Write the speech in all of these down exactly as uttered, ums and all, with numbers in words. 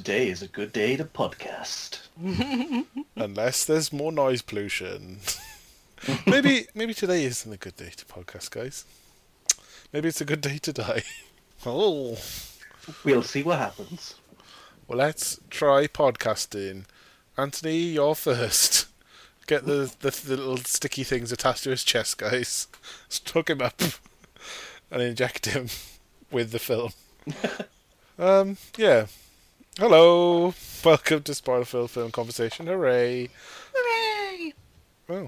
today is a good day to podcast. Unless there's more noise pollution. maybe maybe today isn't a good day to podcast, guys. Maybe it's a good day to die. Oh. We'll see what happens. Well, let's try podcasting. Anthony, you're first. Get the, the, the little sticky things attached to his chest, guys. Just hook him up and inject him with the film. um, yeah. Hello. Welcome to Spoiler Film Film Conversation. Hooray. Hooray! Oh.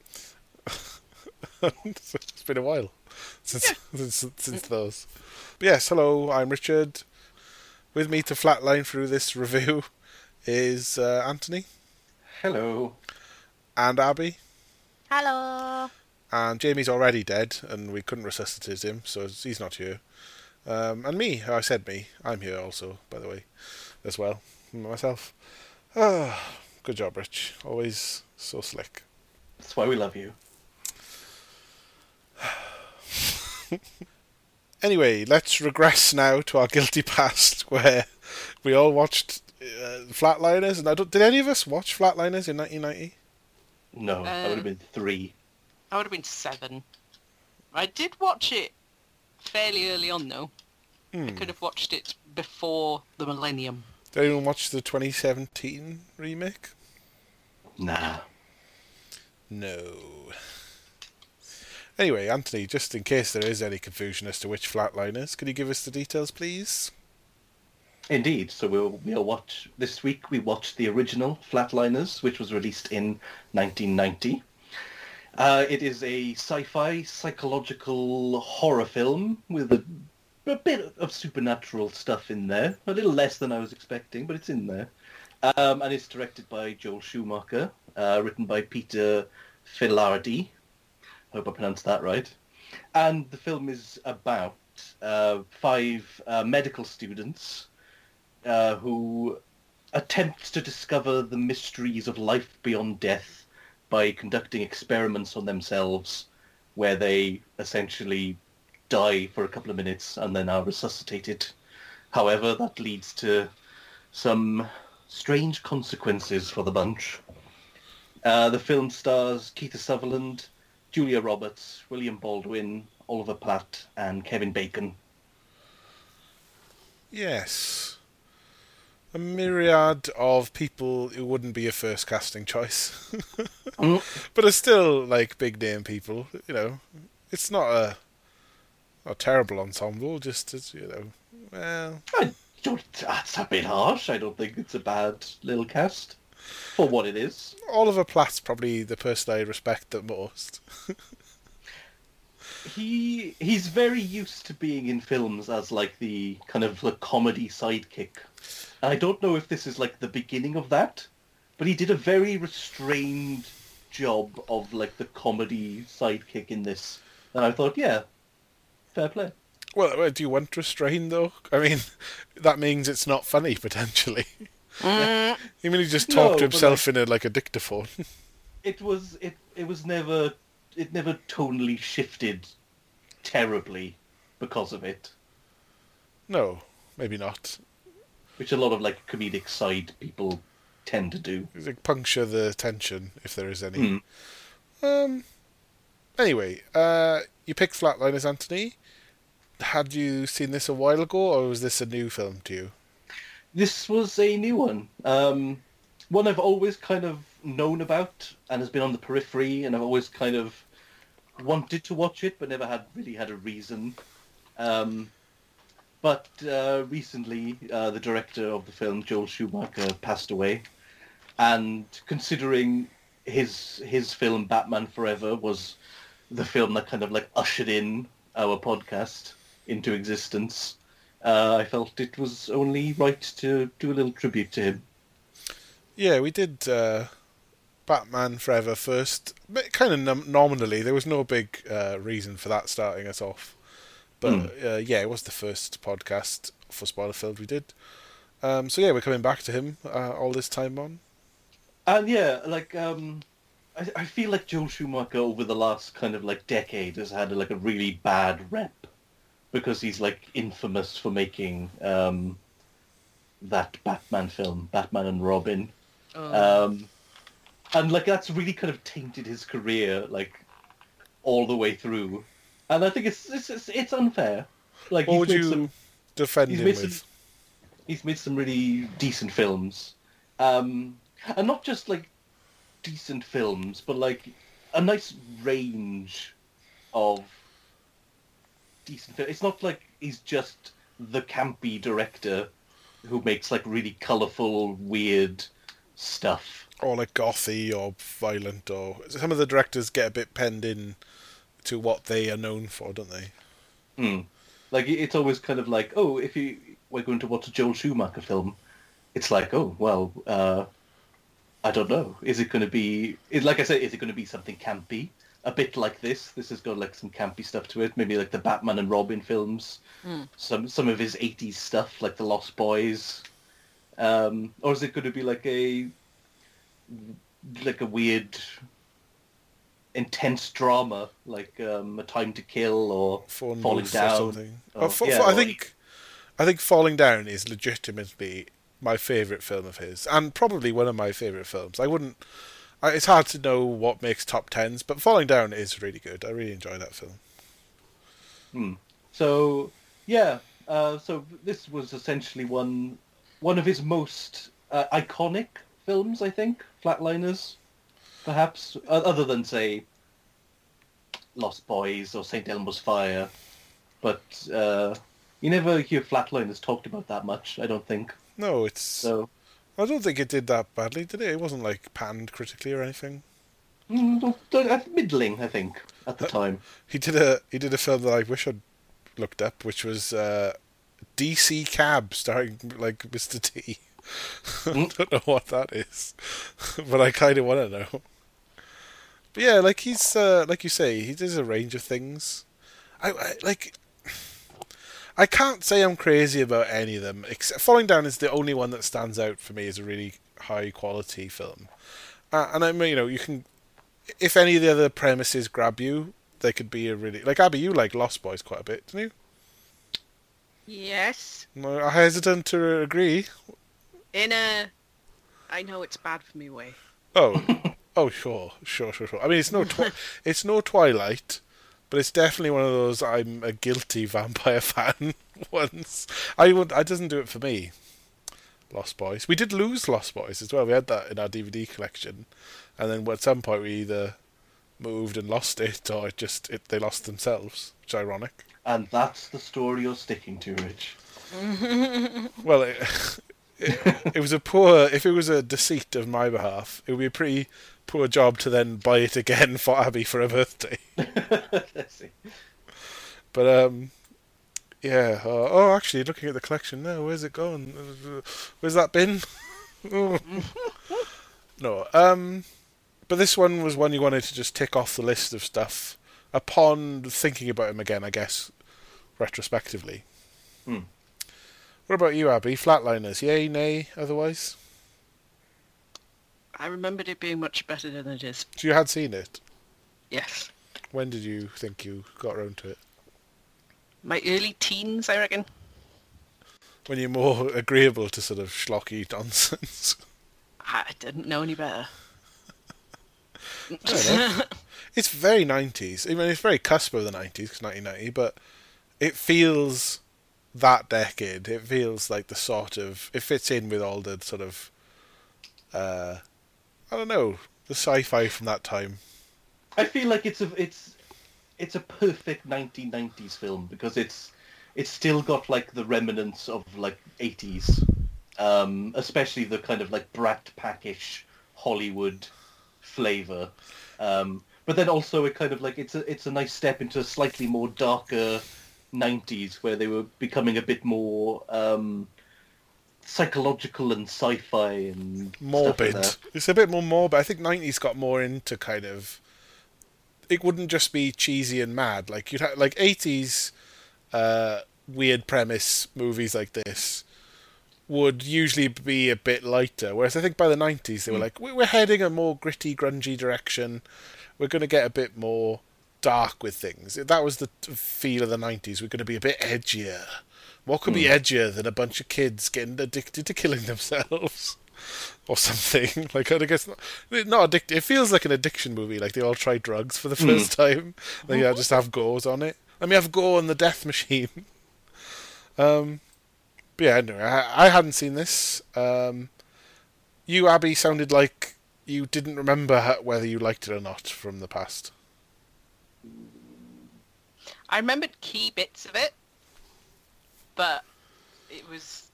It's been a while since, yeah. since, since those. But yes, hello, I'm Richard. With me to flatline through this review is uh, Anthony. Hello. And Abby. Hello. And Jamie's already dead, and we couldn't resuscitate him, so he's not here. Um, and me, I said me, I'm here also, by the way, as well, myself. Ah, good job, Rich. Always so slick. That's why we love you. Anyway, let's regress now to our guilty past, where we all watched uh, Flatliners, and I don't, did any of us watch Flatliners in nineteen ninety? No, Um, that would have been three. I would have been seven. I did watch it fairly early on, though. Hmm. I could have watched it before the millennium. Did anyone watch the twenty seventeen remake? Nah. No. Anyway, Anthony, just in case there is any confusion as to which Flatliners, could you give us the details, please? Indeed. So we'll, we'll watch... This week we watched the original Flatliners, which was released in nineteen ninety. Uh, it is a sci-fi psychological horror film with a, a bit of supernatural stuff in there. A little less than I was expecting, but it's in there. Um, and it's directed by Joel Schumacher, uh, written by Peter Filardi. Hope I pronounced that right. And the film is about uh, five uh, medical students uh, who attempt to discover the mysteries of life beyond death by conducting experiments on themselves where they essentially die for a couple of minutes and then are resuscitated. However, that leads to some strange consequences for the bunch. Uh, the film stars Keith Sutherland, Julia Roberts, William Baldwin, Oliver Platt, and Kevin Bacon. Yes. A myriad of people who wouldn't be a first casting choice. mm. But are still, like, big name people, you know. It's not a, a terrible ensemble, just as, you know, well... I don't, that's a bit harsh. I don't think it's a bad little cast. For what it is. Oliver Platt's probably the person I respect the most. he he's very used to being in films as like the kind of the comedy sidekick. And I don't know if this is like the beginning of that, but he did a very restrained job of like the comedy sidekick in this. And I thought, yeah, fair play. Well, do you want restraint, though? I mean, that means it's not funny, potentially. Mm. I mean, he just No, talked to but, himself in a, like a dictaphone. It was it it was never it never tonally shifted terribly because of it, No, maybe not. which a lot of like comedic side people tend to do. It's like puncture the tension, if there is any. Hmm. Um. Anyway, uh, you picked Flatliners, Anthony. Had you seen this a while ago, or was this a new film to you? This was a new one. Um, one I've always kind of known about and has been on the periphery, and I've always kind of wanted to watch it, but never had really had a reason. Um, but uh, recently, uh, the director of the film, Joel Schumacher, passed away, and considering his his film Batman Forever was the film that kind of like ushered in our podcast into existence, Uh, I felt it was only right to do a little tribute to him. Yeah, we did uh, Batman Forever first, but kind of nom- nominally. There was no big uh, reason for that starting us off. But Mm. uh, yeah, it was the first podcast for Spoilerfield we did. Um, so yeah, we're coming back to him uh, all this time on. And yeah, like um, I, I feel like Joel Schumacher over the last kind of like decade has had like a really bad rep because he's like infamous for making um, that Batman film, Batman and Robin. Oh. Um, and like that's really kind of tainted his career, like all the way through. And I think it's it's it's, it's unfair. Like What he's would made you some, defend he's him made with? some, he's made some really decent films, um, and not just like decent films, but like a nice range of decent films. It's not like he's just the campy director who makes like really colourful, weird stuff. Or like gothy or violent, or some of the directors get a bit penned in to what they are known for, don't they? Hmm. Like it's always kind of like, oh, if you we're going to watch a Joel Schumacher film, it's like, oh, well, uh, I don't know. Is it going to be, it, like I said, is it going to be something campy? A bit like this. This has got like some campy stuff to it. Maybe like the Batman and Robin films. Mm. Some some of his eighties stuff, like the Lost Boys. Um, or is it going to be like a like a weird, intense drama, like um, A Time to Kill or Falling, Falling Wolf Down? or something. Or- Oh, fa- yeah, fa- I or- think, I think Falling Down is legitimately my favourite film of his, and probably one of my favourite films. I wouldn't. I, it's hard to know what makes top tens, but Falling Down is really good. I really enjoy that film. Hmm. So yeah, uh, so this was essentially one one of his most uh, iconic films, I think. Flatliners, perhaps, o- other than say Lost Boys or Saint Elmo's Fire. But uh, you never hear Flatliners talked about that much, I don't think. No, it's. So I don't think it did that badly, did it? It wasn't like panned critically or anything. mm, don't- don't- uh, middling, I think, at the time. He did a he did a film that I wish I'd looked up, which was uh, D C Cab, starring like Mister T. I don't know what that is, but I kind of want to know. But yeah, like he's uh, like you say, he does a range of things. I, I like. I can't say I'm crazy about any of them. Except Falling Down is the only one that stands out for me as a really high quality film. Uh, and I mean, you know, you can, if any of the other premises grab you, they could be a really like Abby. You like Lost Boys quite a bit, don't you? Yes. No, I'm hesitant to agree. In a, I know it's bad for me way. Oh, oh, sure, sure, sure, sure. I mean, it's no, twi- it's no Twilight, but it's definitely one of those I'm a guilty vampire fan ones. I would, it doesn't do it for me. Lost Boys. We did lose Lost Boys as well. We had that in our D V D collection, and then at some point we either moved and lost it, or it just it, they lost themselves. Which is ironic. And that's the story you're sticking to, Rich. Well, it, it, it was a poor. If it was a deceit of my behalf, it would be a pretty poor job to then buy it again for Abby for her birthday. Let's see. But um, yeah. Uh, oh, actually, looking at the collection now, where's it going? Where's that bin? Oh. No. Um, but this one was one you wanted to just tick off the list of stuff upon thinking about him again, I guess, retrospectively. Hmm. What about you, Abby? Flatliners, yay, nay, otherwise? I remembered it being much better than it is. So you had seen it. Yes. When did you think you got around to it? My early teens, I reckon. When you're more agreeable to sort of schlocky nonsense. I didn't know any better. It's very nineties. I mean, it's very cusp of the nineties, because nineteen ninety, but it feels that decade. It feels like the sort of... It fits in with all the sort of... Uh, I don't know, the sci-fi from that time. I feel like it's a it's it's a perfect nineteen nineties film because it's it's still got like the remnants of like eighties, um, especially the kind of like Brat Packish Hollywood flavor. Um, but then also it kind of like it's a it's a nice step into a slightly more darker nineties where they were becoming a bit more um, psychological and sci-fi and Morbid. Stuff like that. It's a bit more morbid. I think nineties got more into kind of... It wouldn't just be cheesy and mad. Like you'd ha- like eighties uh, weird premise movies like this would usually be a bit lighter. Whereas I think by the nineties they were like, "We- we're heading a more gritty, grungy direction. We're going to get a bit more dark with things." That was the t- feel of the nineties. We're going to be a bit edgier. What could be Hmm. edgier than a bunch of kids getting addicted to killing themselves? Or something. Like, I guess not, not addicted. It feels like an addiction movie. Like, they all try drugs for the Hmm. first time. They yeah, just have goes on it. Let me have go on the death machine. Um, but yeah, anyway, I, I hadn't seen this. Um, you, Abby, sounded like you didn't remember how, whether you liked it or not from the past. I remembered key bits of it, but it was...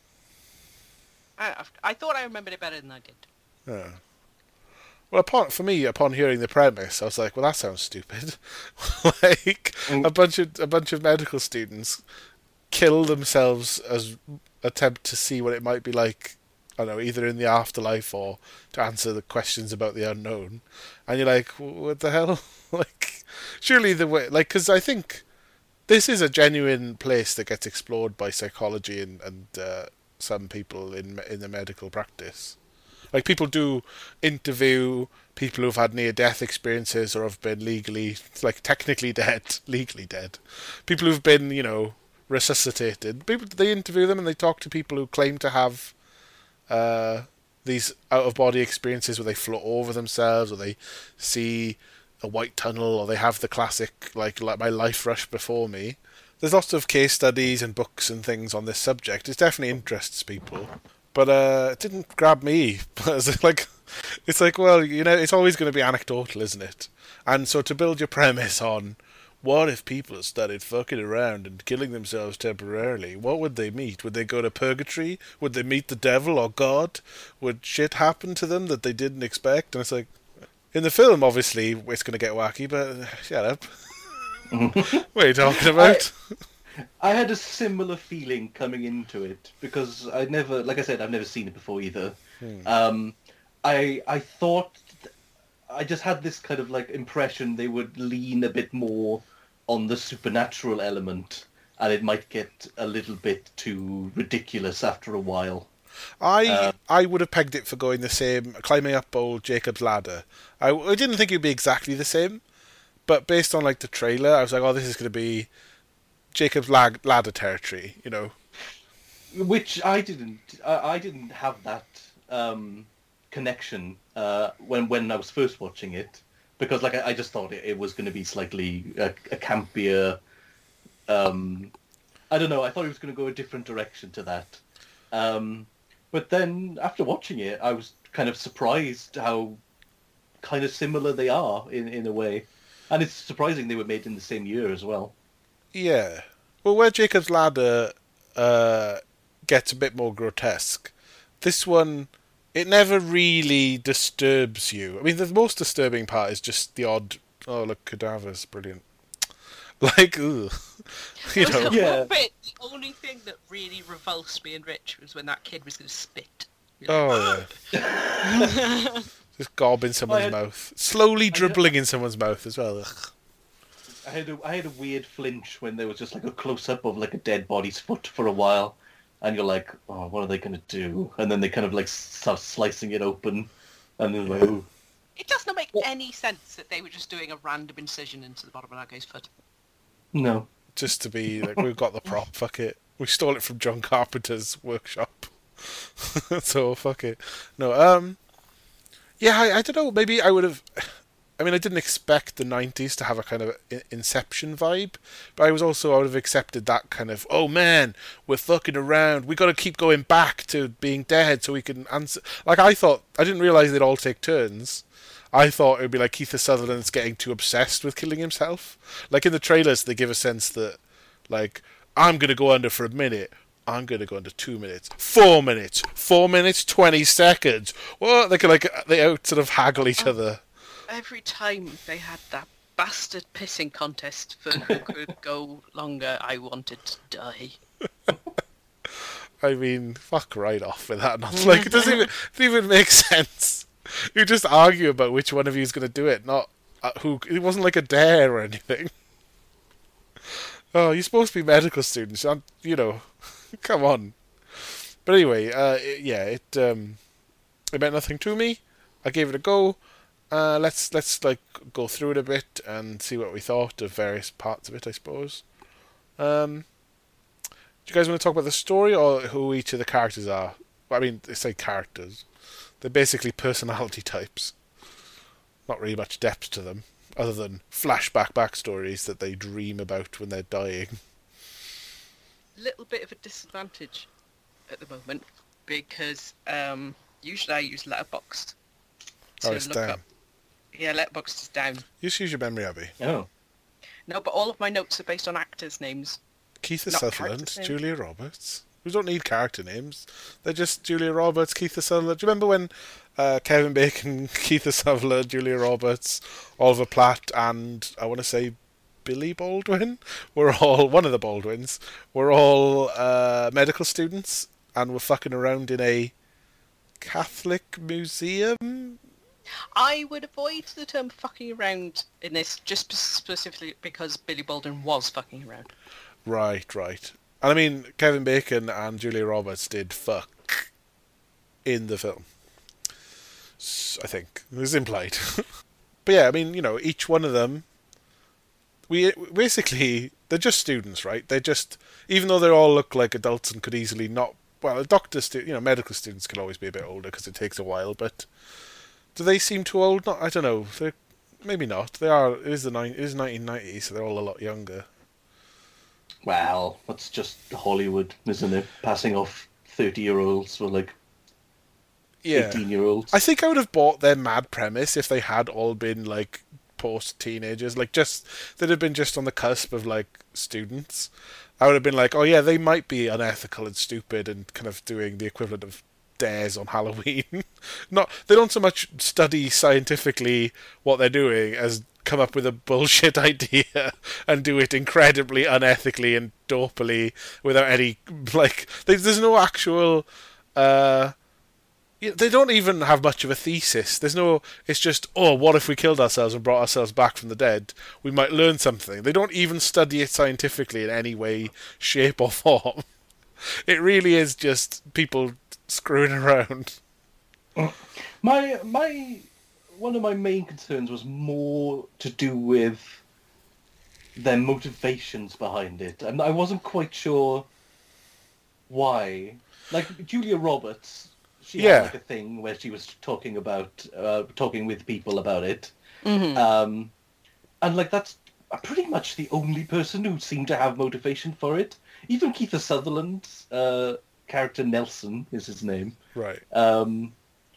I, I thought I remembered it better than I did. Yeah. Well, upon for me, upon hearing the premise, I was like, "Well, that sounds stupid." Like Mm. a bunch of a bunch of medical students kill themselves as attempt to see what it might be like. I don't know, either in the afterlife or to answer the questions about the unknown. And you're like, "What the hell?" Like, surely the way, like, because I think this is a genuine place that gets explored by psychology and and uh, some people in in the medical practice. Like, people do interview people who've had near-death experiences or have been legally, like, technically dead, legally dead. People who've been, you know, resuscitated. People, they interview them and they talk to people who claim to have uh, these out-of-body experiences where they float over themselves, or they see a white tunnel, or they have the classic, like, like my life rushed before me. There's lots of case studies and books and things on this subject. It definitely interests people. But uh, it didn't grab me. It's like, it's like, well, you know, it's always going to be anecdotal, isn't it? And so to build your premise on, what if people started fucking around and killing themselves temporarily? What would they meet? Would they go to purgatory? Would they meet the devil or God? Would shit happen to them that they didn't expect? And it's like, in the film, obviously, it's going to get wacky, but uh, shut up. What are you talking about? I, I had a similar feeling coming into it because I never, like I said, I've never seen it before either. Hmm. Um, I I thought I just had this kind of like impression they would lean a bit more on the supernatural element, and it might get a little bit too ridiculous after a while. I Uh, I would have pegged it for going the same, climbing up old Jacob's ladder. I, I didn't think it would be exactly the same, but based on like the trailer, I was like, oh, this is going to be Jacob's lag, ladder territory, you know. Which I didn't. I, I didn't have that um, connection uh, when when I was first watching it, because like I, I just thought it, it was going to be slightly a, a campier. Um, I don't know. I thought it was going to go a different direction to that. Um, but then after watching it, I was kind of surprised how kind of similar they are in in a way, and it's surprising they were made in the same year as well. Yeah. Well, where Jacob's ladder uh, gets a bit more grotesque, this one, it never really disturbs you. I mean, the most disturbing part is just the odd, oh, look, cadavers, brilliant. Like, ugh. You know. Yeah. One bit, the only thing that really revulsed me and Rich was when that kid was going to spit. Oh, yeah. Just gob in someone's I had- mouth. Slowly had- dribbling in someone's mouth as well. Ugh. I had a, I had a weird flinch when there was just like a close up of like a dead body's foot for a while, and you're like, oh, what are they gonna do? And then they kind of like start slicing it open, and then like, oh, It does not make any sense that they were just doing a random incision into the bottom of that guy's foot. no. Just to be like, we've got the prop, fuck it. We stole it from John Carpenter's workshop. So, fuck it. No, um... Yeah, I, I don't know, maybe I would have... I mean, I didn't expect the nineties to have a kind of Inception vibe, but I was also, I would have accepted that kind of, oh man, we're fucking around, we got to keep going back to being dead so we can answer. Like, I thought, I didn't realise they'd all take turns. I thought it would be like Keith Sutherland's getting too obsessed with killing himself. Like, in the trailers, they give a sense that, like, I'm going to go under for a minute. I'm going to go under two minutes. Four minutes. Four minutes, twenty seconds. What? They can, like, they out sort of haggle each other. Every time they had that bastard pissing contest for who could go longer, I wanted to die. I mean, fuck right off with that. Not like it doesn't even, it doesn't even make sense. You just argue about which one of you is going to do it, not uh, who. It wasn't like a dare or anything. Oh, you're supposed to be medical students, aren't you? Know, come on. But anyway, uh, it, yeah, it um, it meant nothing to me. I gave it a go. Uh, let's let's like go through it a bit and see what we thought of various parts of it, I suppose. Um, Do you guys want to talk about the story or who each of the characters are? I mean, they say characters. They're basically personality types. Not really much depth to them, other than flashback backstories that they dream about when they're dying. Little bit of a disadvantage at the moment because um, usually I use Letterboxd to Oh, it's look down. up. Yeah, Letterboxd is down. You just use your memory, Abby. Oh. No, but all of my notes are based on actors' names. Keith Not Sutherland, characters' names. Julia Roberts. We don't need character names. They're just Julia Roberts, Keith Sutherland. Do you remember when uh, Kevin Bacon, Keith Sutherland, Julia Roberts, Oliver Platt, and I want to say Billy Baldwin were all, one of the Baldwins, were all uh, medical students and were fucking around in a Catholic museum? I would avoid the term fucking around in this just specifically because Billy Baldwin was fucking around. Right, right. And I mean, Kevin Bacon and Julia Roberts did fuck in the film. S- I think. It was implied. But yeah, I mean, you know, each one of them, we basically, they're just students, right? They're just, even though they all look like adults and could easily not, well, a doctor, stu- you know, medical students can always be a bit older because it takes a while, but do they seem too old? Not, I don't know. They're, maybe not. They are, it is, the ni- it is nineteen ninety, so they're all a lot younger. Well, that's just Hollywood, isn't it? Passing off thirty-year-olds for, like, Yeah. eighteen-year-olds. I think I would have bought their mad premise if they had all been, like, post-teenagers. Like, just, they'd have been just on the cusp of, like, students. I would have been like, oh yeah, they might be unethical and stupid and kind of doing the equivalent of dares on Halloween. Not, they don't so much study scientifically what they're doing as come up with a bullshit idea and do it incredibly unethically and dopily without any, like, there's no actual, uh, they don't even have much of a thesis. There's no, it's just, oh, what if we killed ourselves and brought ourselves back from the dead? We might learn something. They don't even study it scientifically in any way, shape or form. It really is just people screwing around. My my one of my main concerns was more to do with their motivations behind it, and I wasn't quite sure why. Like Julia Roberts, she Yeah. had like a thing where she was talking about uh, talking with people about it, Mm-hmm. um, and like that's pretty much the only person who seemed to have motivation for it. Even Keith Sutherland's uh, character Nelson is his name. Right. Um,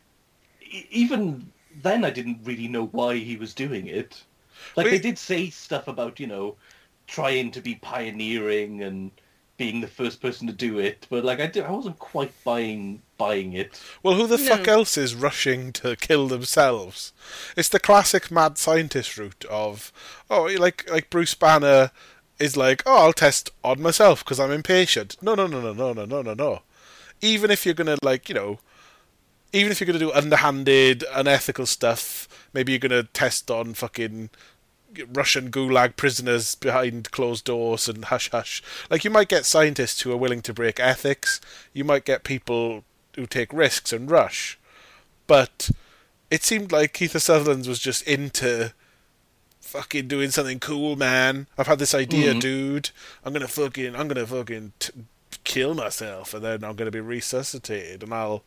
e- even then, I didn't really know why he was doing it. Like, Wait. they did say stuff about, you know, trying to be pioneering and being the first person to do it, but, like, I, did, I wasn't quite buying buying it. Well, who the No. fuck else is rushing to kill themselves? It's the classic mad scientist route of, oh, like like Bruce Banner is like, oh, I'll test on myself because I'm impatient. No, no, no, no, no, no, no, no, no. Even if you're gonna, like, you know, even if you're gonna do underhanded, unethical stuff, maybe you're gonna test on fucking Russian gulag prisoners behind closed doors and hush hush. Like, you might get scientists who are willing to break ethics. You might get people who take risks and rush. But it seemed like Keith Sutherland was just into fucking doing something cool, man. I've had this idea, Mhm. dude. I'm gonna fucking, I'm gonna fucking t- kill myself, and then I'm gonna be resuscitated, and I'll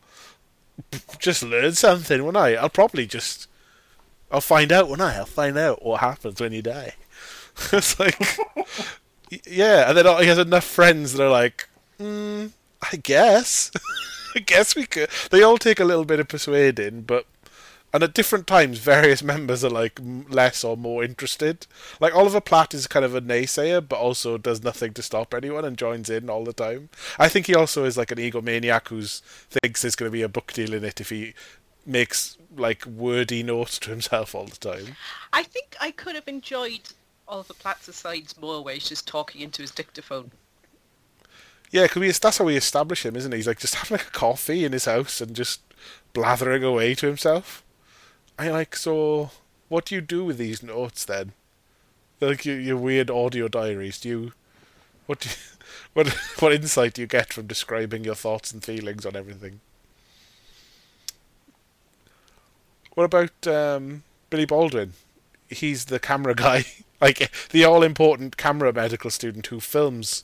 just learn something, won't I? I'll probably just, I'll find out, won't I? I'll find out what happens when you die. It's like, y- yeah, and then he has enough friends that are like, mm, I guess. I guess we could. They all take a little bit of persuading, but and at different times, various members are like m- less or more interested. Like Oliver Platt is kind of a naysayer, but also does nothing to stop anyone and joins in all the time. I think he also is like an egomaniac who thinks there's going to be a book deal in it if he makes like wordy notes to himself all the time. I think I could have enjoyed Oliver Platt's asides more where he's just talking into his dictaphone. Yeah, cause we, that's how we establish him, isn't he? He's like just having like a coffee in his house and just blathering away to himself. I like, so what do you do with these notes then? Like your, your weird audio diaries. Do you what do you, what what insight do you get from describing your thoughts and feelings on everything? What about um, Billy Baldwin? He's the camera guy, like the all important camera medical student who films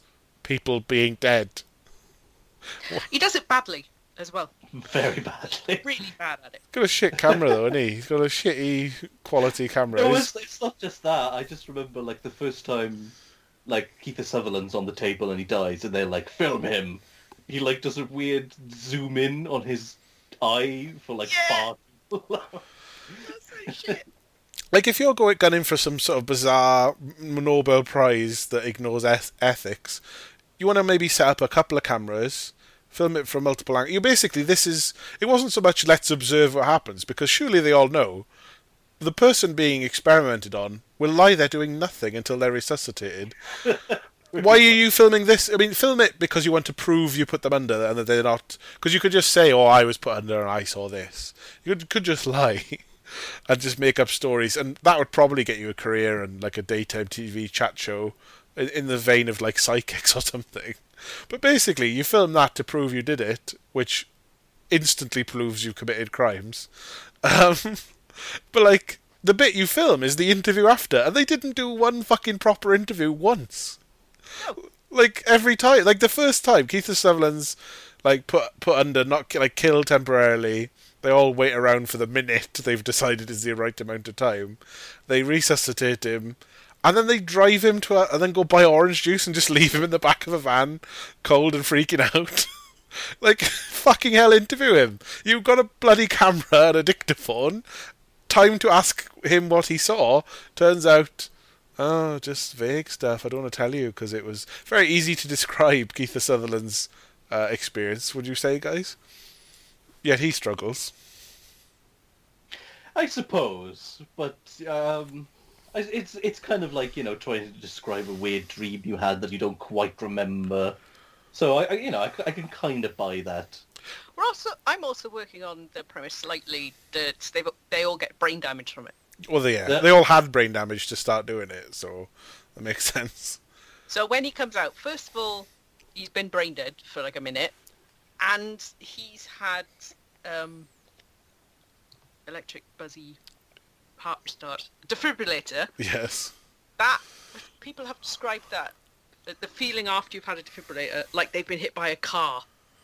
people being dead. He does it badly as well. Very badly. Really bad at it. He's got a shit camera though, isn't he? He's got a shitty quality camera. No, He's- it's, it's not just that. I just remember, like, the first time, like, Keith Sutherland's on the table and he dies, and they're like, film him. He, like, does a weird zoom in on his eye for, like, Yeah. far too long. That's so shit. Like, if you're going gunning for some sort of bizarre Nobel Prize that ignores eth- ethics, you want to maybe set up a couple of cameras, film it from multiple angles. You basically, this is... It wasn't so much let's observe what happens, because surely they all know the person being experimented on will lie there doing nothing until they're resuscitated. Why are you filming this? I mean, film it because you want to prove you put them under and that they're not... Because you could just say, oh, I was put under and I saw this. You could, could just lie and just make up stories, and that would probably get you a career and like a daytime T V chat show in, in the vein of like Psychics or something. But basically, you film that to prove you did it, which instantly proves you committed crimes. Um, but like, the bit you film is the interview after, and they didn't do one fucking proper interview once. No. Like, every time, like the first time, Keith Sutherland's like put put under, not ki- like killed temporarily. They all wait around for the minute they've decided is the right amount of time. They resuscitate him, and then they drive him to a, and then go buy orange juice and just leave him in the back of a van, cold and freaking out. Like, fucking hell, interview him. You've got a bloody camera and a dictaphone. Time to ask him what he saw. Turns out, oh, just vague stuff. I don't want to tell you because it was very easy to describe Keith Sutherland's uh, experience, would you say, guys? Yet he struggles. I suppose, but um, I- it's it's kind of like, you know, trying to describe a weird dream you had that you don't quite remember. So I, I you know, I, I can kind of buy that. We're also, I'm also working on the premise slightly that they they all get brain damage from it. Well, they, yeah, Yeah. they all had brain damage to start doing it, so that makes sense. So when he comes out, first of all, he's been brain dead for like a minute, and he's had um, electric buzzy heart restart defibrillator. Yes. That people have described that the, the feeling after you've had a defibrillator like they've been hit by a car.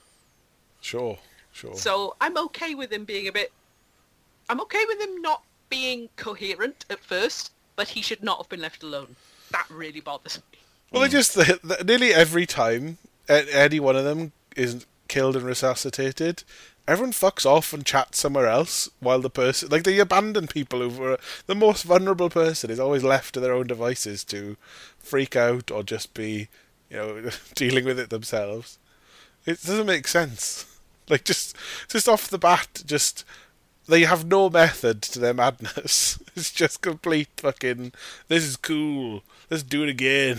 Sure, sure. So I'm okay with him being a bit. I'm okay with him not being coherent at first, but he should not have been left alone. That really bothers me. Well, they just the, the, nearly every time a- any one of them is killed and resuscitated, everyone fucks off and chats somewhere else while the person, like, they abandon people who were the most vulnerable person is always left to their own devices to freak out or just be, you know, dealing with it themselves. It doesn't make sense. Like, just just off the bat, just they have no method to their madness. It's just complete fucking, this is cool, let's do it again.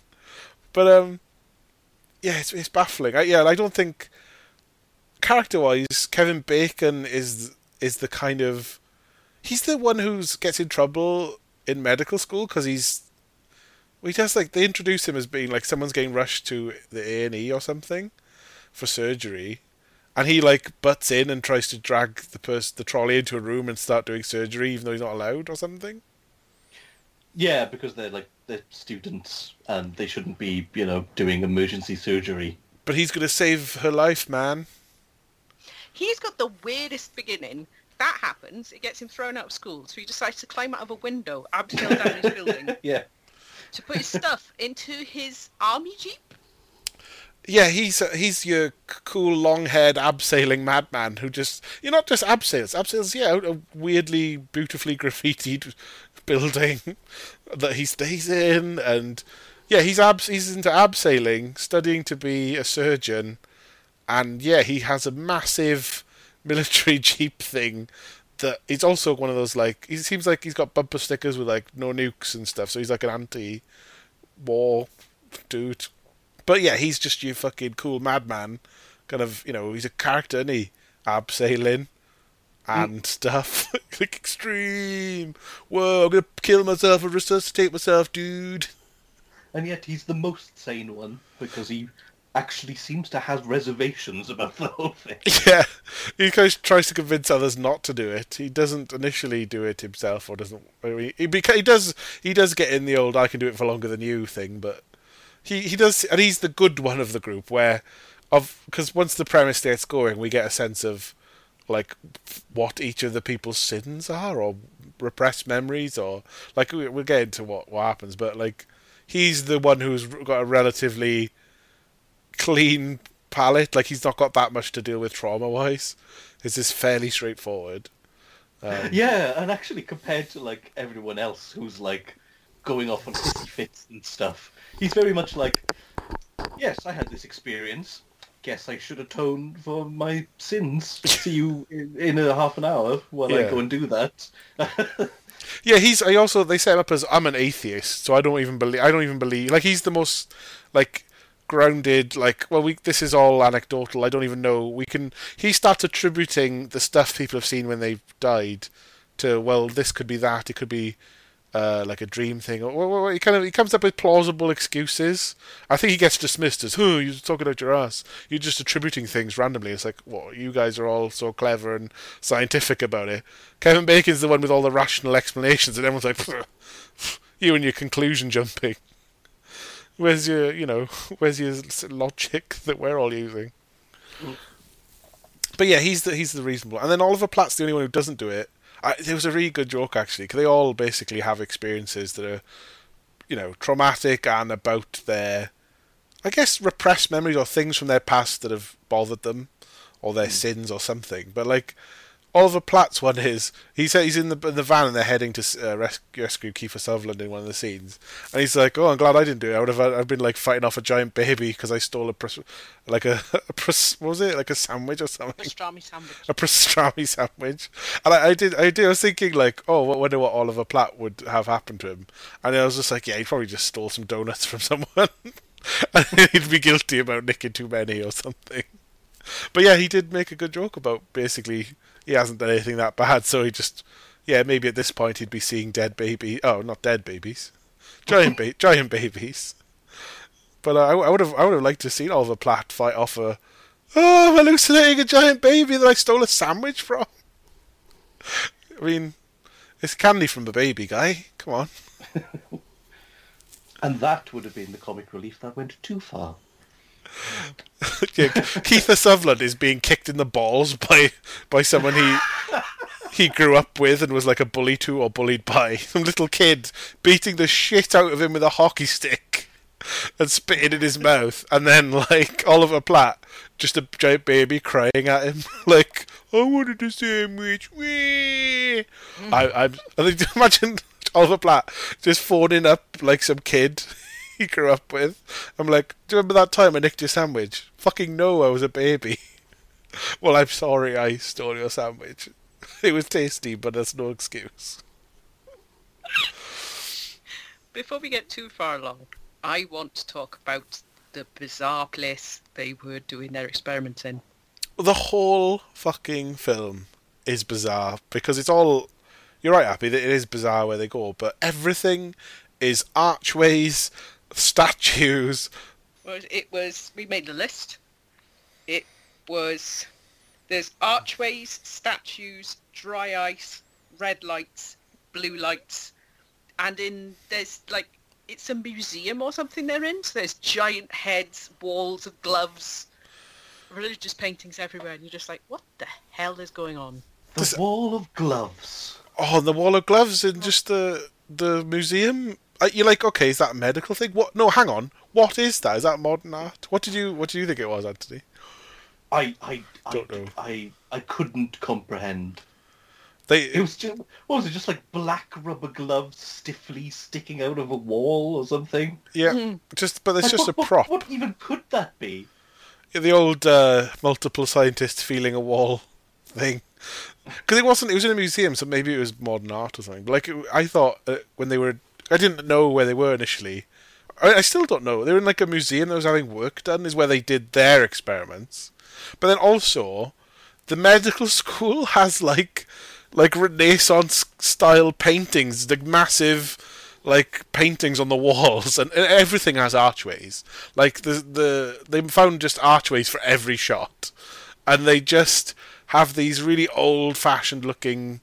But um, yeah, it's it's baffling. I, yeah, I don't think character-wise, Kevin Bacon is is the kind of, he's the one who gets in trouble in medical school because he's, well, he does, like, they introduce him as being like someone's getting rushed to the A and E or something for surgery, and he like butts in and tries to drag the person, the trolley, into a room and start doing surgery even though he's not allowed or something. Yeah, because they're like they're students and they shouldn't be, you know, doing emergency surgery. But he's gonna save her life, man. He's got the weirdest beginning. That happens. It gets him thrown out of school, so he decides to climb out of a window, abseil down his building, Yeah. to put his stuff into his army jeep. Yeah, he's uh, he's your c- cool long-haired abseiling madman who just, you're not just abseils. Abseils, yeah, a weirdly beautifully graffitied building that he stays in, and yeah, he's abs he's into abseiling, studying to be a surgeon, and yeah, he has a massive military jeep thing that is also one of those, like, he seems like he's got bumper stickers with like no nukes and stuff, so he's like an anti-war dude. But yeah, he's just your fucking cool madman, kind of, you know, he's a character, isn't he? Abseiling and mm. stuff. Like, extreme. Whoa, I'm gonna kill myself and resuscitate myself, dude. And yet he's the most sane one, because he actually seems to have reservations about the whole thing. Yeah, he kind of tries to convince others not to do it. He doesn't initially do it himself, or doesn't. I mean, he, beca- he does. He does get in the old "I can do it for longer than you" thing, but he he does, and he's the good one of the group. Where, of because once the premise gets going, we get a sense of like what each of the people's sins are, or repressed memories, or like we, we'll get into what what happens. But like, he's the one who's got a relatively clean palette. Like he's not got that much to deal with trauma wise. It's just fairly straightforward. Um, Yeah, and actually compared to like everyone else who's like going off on hissy fits and stuff, he's very much like, yes, I had this experience. Guess I should atone for my sins. See you in, in a half an hour while I Yeah. go and do that. Yeah, he's. I also they set him up as I'm an atheist, so I don't even believe. I don't even believe. Like he's the most like grounded. Like well, we this is all anecdotal. I don't even know. We can. He starts attributing the stuff people have seen when they've died to well, this could be that. It could be uh, like a dream thing. Or, or, or he kind of he comes up with plausible excuses. I think he gets dismissed as, "Oh, you're talking out your ass. You're just attributing things randomly." It's like, what? You guys are all so clever and scientific about it. Kevin Bacon's the one with all the rational explanations, and everyone's like, "You and your conclusion jumping. Where's your, you know, where's your logic that we're all using?" Mm. But yeah, he's the he's the reasonable, and then Oliver Platt's the only one who doesn't do it. I, there was a really good joke actually, because they all basically have experiences that are, you know, traumatic and about their, I guess, repressed memories or things from their past that have bothered them, or their mm. sins or something. But like, Oliver Platt's one is, he said he's in the in the van and they're heading to uh, res- rescue Kiefer Sutherland in one of the scenes, and he's like, "Oh, I'm glad I didn't do it. I would have I've been like fighting off a giant baby because I stole a pres- like a, a pres- what was it like a sandwich or something, Pastrami sandwich. a pastrami sandwich." And I, I did I did I was thinking like, oh, I wonder what Oliver Platt would have happened to him, and I was just like, yeah, he probably just stole some donuts from someone, and he'd be guilty about nicking too many or something. But yeah, he did make a good joke about basically he hasn't done anything that bad, so he just, yeah, maybe at this point he'd be seeing dead baby. Oh, not dead babies, giant ba- giant babies. But uh, I, I would have, I would have liked to see Oliver Platt fight off a, oh, I'm hallucinating a giant baby that I stole a sandwich from. I mean, it's candy from the baby guy. Come on. And that would have been the comic relief that went too far. Yeah, Kiefer Sutherland is being kicked in the balls by by someone he he grew up with and was like a bully to or bullied by. Some little kid beating the shit out of him with a hockey stick and spitting in his mouth, and then like Oliver Platt, just a giant baby crying at him like, "I wanted a sandwich." Wee. Mm. I I I think imagine Oliver Platt just phoning up like some kid he grew up with. I'm like, "Do you remember that time I nicked your sandwich?" "Fucking no, I was a baby." "Well, I'm sorry I stole your sandwich. It was tasty, but that's no excuse." Before we get too far along, I want to talk about the bizarre place they were doing their experiments in. The whole fucking film is bizarre, because it's all... You're right, Happy, that it is bizarre where they go, but everything is archways, statues. Well, it was, we made the list. It was, there's archways, statues, dry ice, red lights, blue lights, and in, there's like, it's a museum or something they're in, so there's giant heads, walls of gloves, religious paintings everywhere, and you're just like, what the hell is going on? The This... wall of gloves. Oh, the wall of gloves in just the the museum. You're like, okay, is that a medical thing? What? No, hang on. What is that? Is that modern art? What did you What did you think it was, Anthony? I I don't I, know. I I couldn't comprehend. They it was just what was it? Just like black rubber gloves stiffly sticking out of a wall or something. Yeah, mm. just but it's like, just what, a prop. What, what even could that be? Yeah, the old uh, multiple scientists feeling a wall thing. Because it wasn't, it was in a museum, so maybe it was modern art or something. But like, it, I thought uh, when they were, I didn't know where they were initially. I, I still don't know. They were in like a museum that was having work done, is where they did their experiments. But then also, the medical school has like, like Renaissance style paintings, like massive, like paintings on the walls, and, and everything has archways. Like the the they found just archways for every shot, and they just have these really old-fashioned looking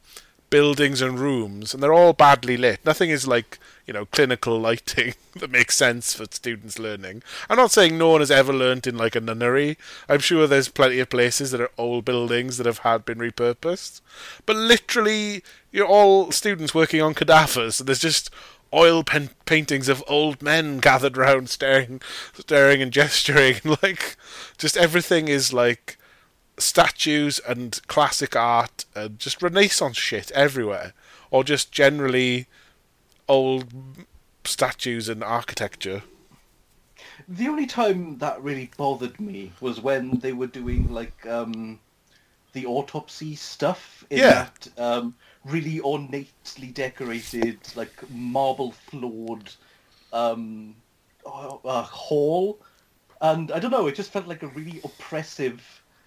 buildings and rooms, and they're all badly lit. Nothing is like, you know, clinical lighting that makes sense for students learning. I'm not saying no one has ever learnt in like a nunnery. I'm sure there's plenty of places that are old buildings that have had been repurposed. But literally, you're all students working on cadavers, and there's just oil pen- paintings of old men gathered round staring, staring and gesturing. Like, just everything is like statues and classic art and just Renaissance shit everywhere, or just generally old statues and architecture. The only time that really bothered me was when they were doing like um, the autopsy stuff in Yeah. that um, really ornately decorated, like marble floored um, uh, uh, hall, and I don't know, it just felt like a really oppressive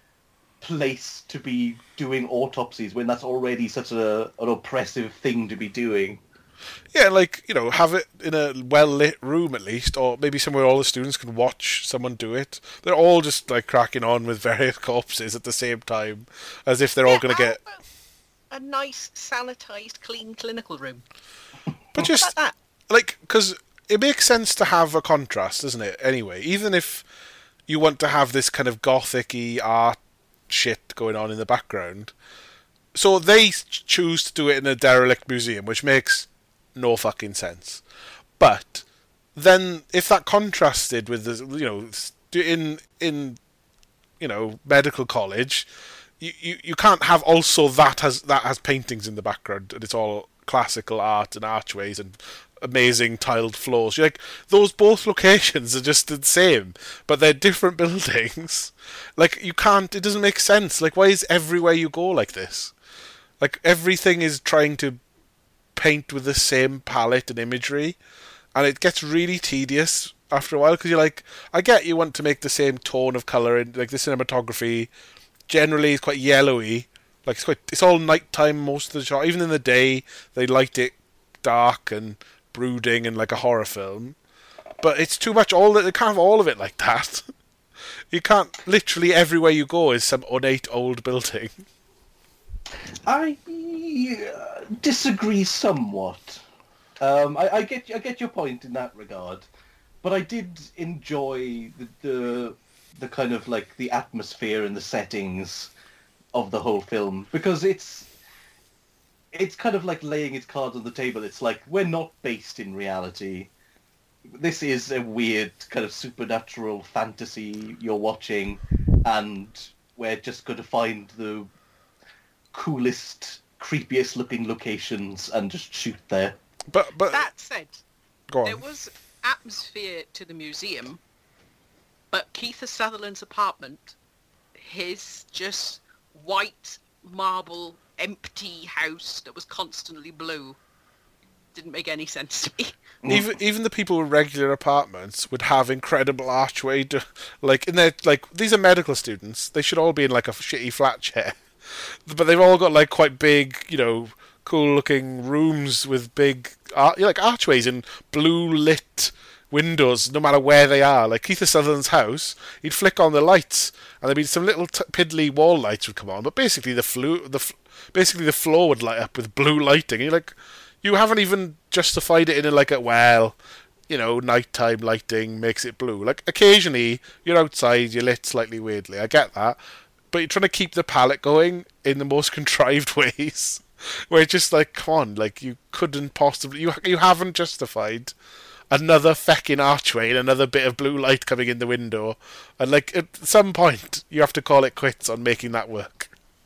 place to be doing autopsies when that's already such a an oppressive thing to be doing. Yeah, like, you know, have it in a well-lit room at least, or maybe somewhere all the students can watch someone do it. They're all just, like, cracking on with various corpses at the same time, as if they're all going to how get... about a nice, sanitised, clean clinical room. But just, Like that. like, because it makes sense to have a contrast, doesn't it, anyway? Even if you want to have this kind of gothic-y art shit going on in the background. So they ch- choose to do it in a derelict museum, which makes no fucking sense. But then, if that contrasted with the, you know, in in you know medical college, you, you, you can't have also that has that has paintings in the background and it's all classical art and archways and amazing tiled floors. You're like, those both locations are just the same, but they're different buildings. Like, you can't. It doesn't make sense. Like, why is everywhere you go like this? Like, everything is trying to paint with the same palette and imagery, and it gets really tedious after a while, because you're like, I get you want to make the same tone of colour, and like the cinematography generally is quite yellowy, like it's quite, it's all nighttime most of the shot. Even in the day they light it dark and brooding and like a horror film, but it's too much. All that, you can't have all of it like that. You can't, literally everywhere you go is some ornate old building. I uh, disagree somewhat. Um, I, I get I get your point in that regard, but I did enjoy the, the the kind of like the atmosphere and the settings of the whole film, because it's it's kind of like laying its cards on the table. It's like, we're not based in reality. This is a weird kind of supernatural fantasy you're watching, and we're just going to find the coolest, creepiest looking locations and just shoot there. But but That said, go on. there was atmosphere to the museum, but Keith Sutherland's apartment, his just white marble empty house that was constantly blue, didn't make any sense to me. Even even the people with regular apartments would have incredible archway, to, like in their like these are medical students. They should all be in like a shitty flat chair, but they've all got like quite big, you know, cool looking rooms with big ar- like archways and blue lit windows. No matter where they are, like Keith Sutherland's house, he'd flick on the lights and there'd be some little t- piddly wall lights would come on, but basically the flu the f- basically the floor would light up with blue lighting. And you're like, you haven't even justified it in a, like a, well, you know, nighttime lighting makes it blue. Like, occasionally, you're outside, you're lit slightly weirdly, I get that, but you're trying to keep the palette going in the most contrived ways, where it's just like, come on, like, you couldn't possibly, you you haven't justified another feckin' archway and another bit of blue light coming in the window, and, like, at some point, you have to call it quits on making that work.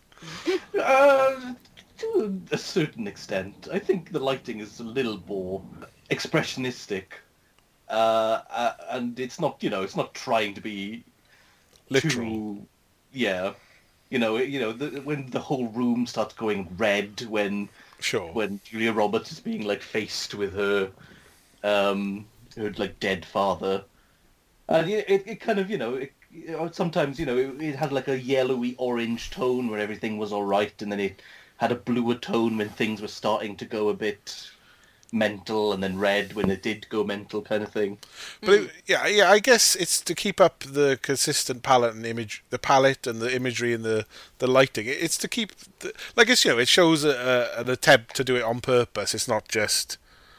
Uh, to a certain extent, I think the lighting is a little more expressionistic, uh, uh, and it's not, you know, it's not trying to be Literal. too, yeah, you know, you know, the, when the whole room starts going red, when Sure. when Julia Roberts is being like faced with her, um, her like dead father, and it, it, it kind of, you know, it, you know, sometimes, you know, it, it had like a yellowy orange tone where everything was all right, and then it had a bluer tone when things were starting to go a bit mental and then red when it did go mental kind of thing. But it, yeah, yeah, I guess it's to keep up the consistent palette and image, the palette and the imagery and the, the lighting. It's to keep, the, like it's you know, it shows a, a, an attempt to do it on purpose. It's not just,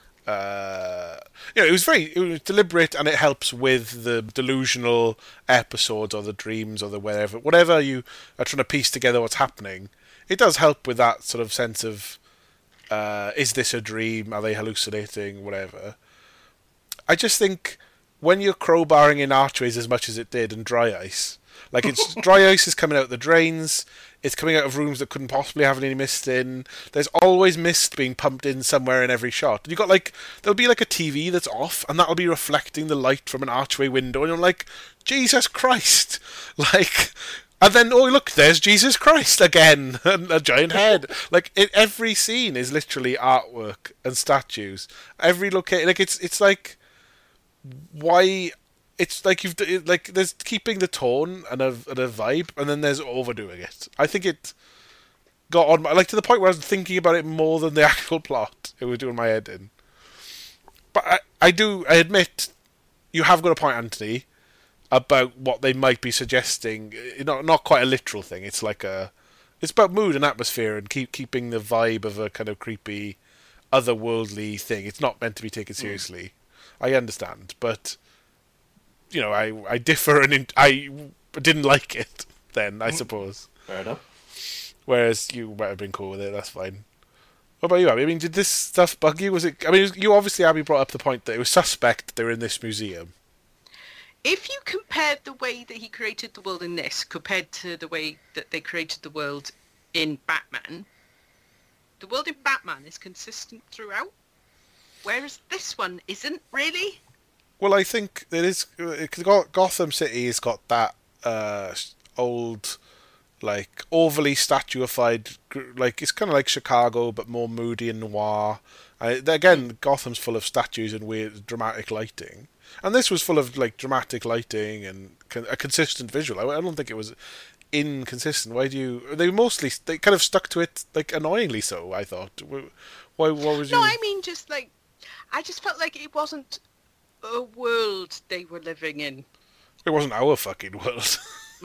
uh, you know, it was very it was deliberate, and it helps with the delusional episodes or the dreams or the whatever, whatever you are trying to piece together what's happening. It does help with that sort of sense of, uh, is this a dream? Are they hallucinating? Whatever. I just think when you're crowbarring in archways as much as it did and dry ice, like it's dry ice is coming out the drains, it's coming out of rooms that couldn't possibly have any mist in. There's always mist being pumped in somewhere in every shot. You got like there'll be like a T V that's off, and that'll be reflecting the light from an archway window, and you're like, Jesus Christ, like. And then, oh look, there's Jesus Christ again, and a giant head. Like it, every scene is literally artwork and statues. Every location, like it's it's like, why? It's like you've it, like there's keeping the tone and a and a vibe, and then there's overdoing it. I think it got on my, like to the point where I was thinking about it more than the actual plot. It was doing my head in. But I, I do, I admit, you have got a point, Anthony, about what they might be suggesting. Not not quite a literal thing. It's like a, it's about mood and atmosphere and keep keeping the vibe of a kind of creepy, otherworldly thing. It's not meant to be taken seriously. Mm. I understand, but you know, I I differ and in, I didn't like it then. I suppose. Fair enough. Whereas you might have been cool with it. That's fine. What about you, Abby? I mean, did this stuff bug you? Was it? I mean, you obviously, Abby, brought up the point that it was suspect they were in this museum. If you compared the way that he created the world in this compared to the way that they created the world in Batman, the world in Batman is consistent throughout, whereas this one isn't really. Well, I think it is. Gotham City has got that uh, old, like overly statuified, like it's kind of like Chicago but more moody and noir. I, again, Gotham's full of statues and weird dramatic lighting. And this was full of like dramatic lighting and a consistent visual. I don't think it was inconsistent. Why do you? They mostly they kind of stuck to it like annoyingly so. I thought. Why? What was you? No, I mean just like I just felt like it wasn't a world they were living in. It wasn't our fucking world.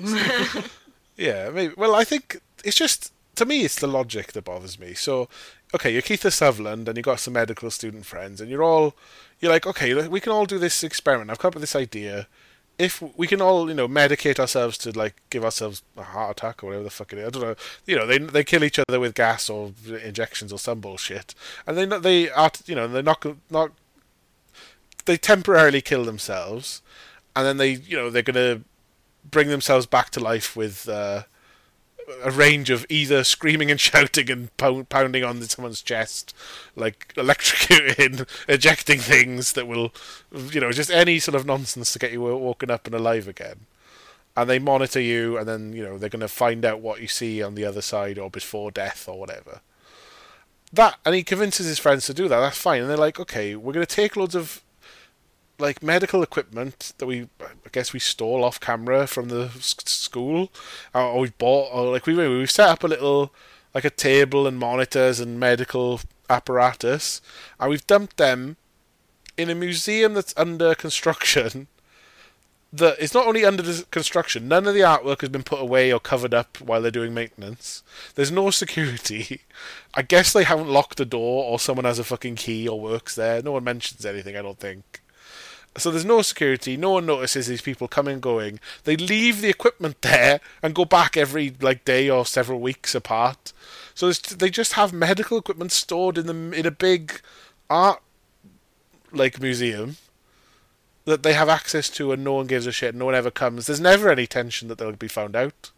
Yeah, maybe. Well, I think it's just to me it's the logic that bothers me. So, okay, you're Keith Sutherland and you've got some medical student friends, and you're all. You're like, okay, we can all do this experiment. I've come up with this idea. If we can all, you know, medicate ourselves to, like, give ourselves a heart attack or whatever the fuck it is. I don't know. You know, they they kill each other with gas or injections or some bullshit. And they, they are, you know, they're not, not... They temporarily kill themselves. And then they, you know, they're going to bring themselves back to life with... Uh, a range of either screaming and shouting and pounding on someone's chest, like electrocuting, ejecting things that will, you know, just any sort of nonsense to get you woken up and alive again. And they monitor you, and then, you know, they're going to find out what you see on the other side or before death or whatever. That, and he convinces his friends to do that, that's fine. And they're like, okay, we're going to take loads of like medical equipment that we, I guess we stole off camera from the school, or we bought, or like we we set up a little, like a table and monitors and medical apparatus, and we've dumped them in a museum that's under construction. That is not only under construction, none of the artwork has been put away or covered up while they're doing maintenance. There's no security. I guess they haven't locked the door, or someone has a fucking key or works there. No one mentions anything, I don't think. So there's no security, no one notices these people coming and going. They leave the equipment there and go back every like day or several weeks apart. So they just have medical equipment stored in the in a big art like museum that they have access to, and no one gives a shit, no one ever comes. There's never any tension that they'll be found out.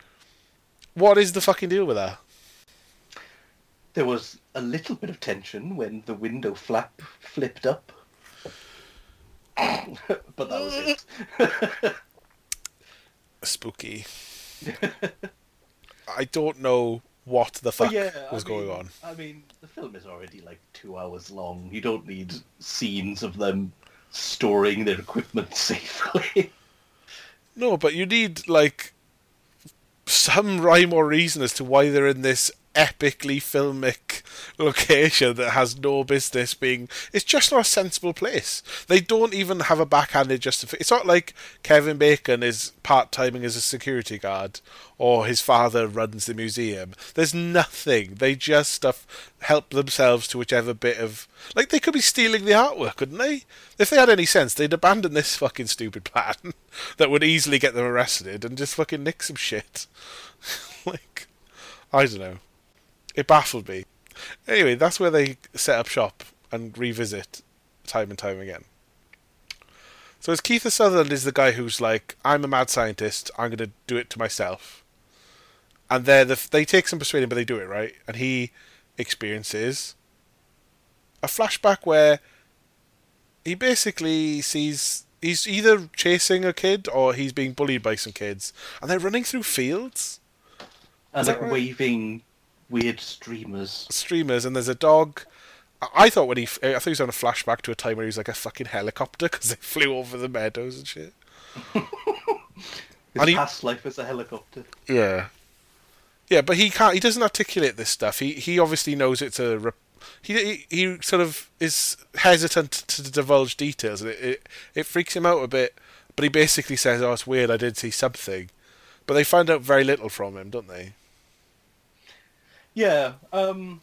What is the fucking deal with that? There was a little bit of tension when the window flap flipped up. But that was it. Spooky. I don't know what the fuck yeah, was I mean, going on. I mean, the film is already like two hours long. You don't need scenes of them storing their equipment safely. No, but you need, like, some rhyme or reason as to why they're in this epically filmic location that has no business being. It's just not a sensible place. They don't even have a backhanded justification. It's not like Kevin Bacon is part-timing as a security guard or his father runs the museum. There's nothing. They just stuff help themselves to whichever bit of... Like, they could be stealing the artwork, couldn't they? If they had any sense, they'd abandon this fucking stupid plan that would easily get them arrested and just fucking nick some shit. Like, I don't know. It baffled me. Anyway, that's where they set up shop and revisit time and time again. So as Keith Sutherland is the guy who's like, I'm a mad scientist, I'm going to do it to myself. And they're the, they take some persuading, but they do it, right? And he experiences a flashback where he basically sees... He's either chasing a kid or he's being bullied by some kids. And they're running through fields. And Is like that right? waving weird streamers. Streamers, and there's a dog. I I thought when he... I thought he was on a flashback to a time where he was like a fucking helicopter because they flew over the meadows and shit. His And he- past life as a helicopter. Yeah. Yeah, but he can't... He doesn't articulate this stuff. He he obviously knows it's a... Rep- he, he he sort of is hesitant to divulge details. And it, it it freaks him out a bit. But he basically says, "Oh, it's weird. I did see something." But they find out very little from him, don't they? Yeah, um...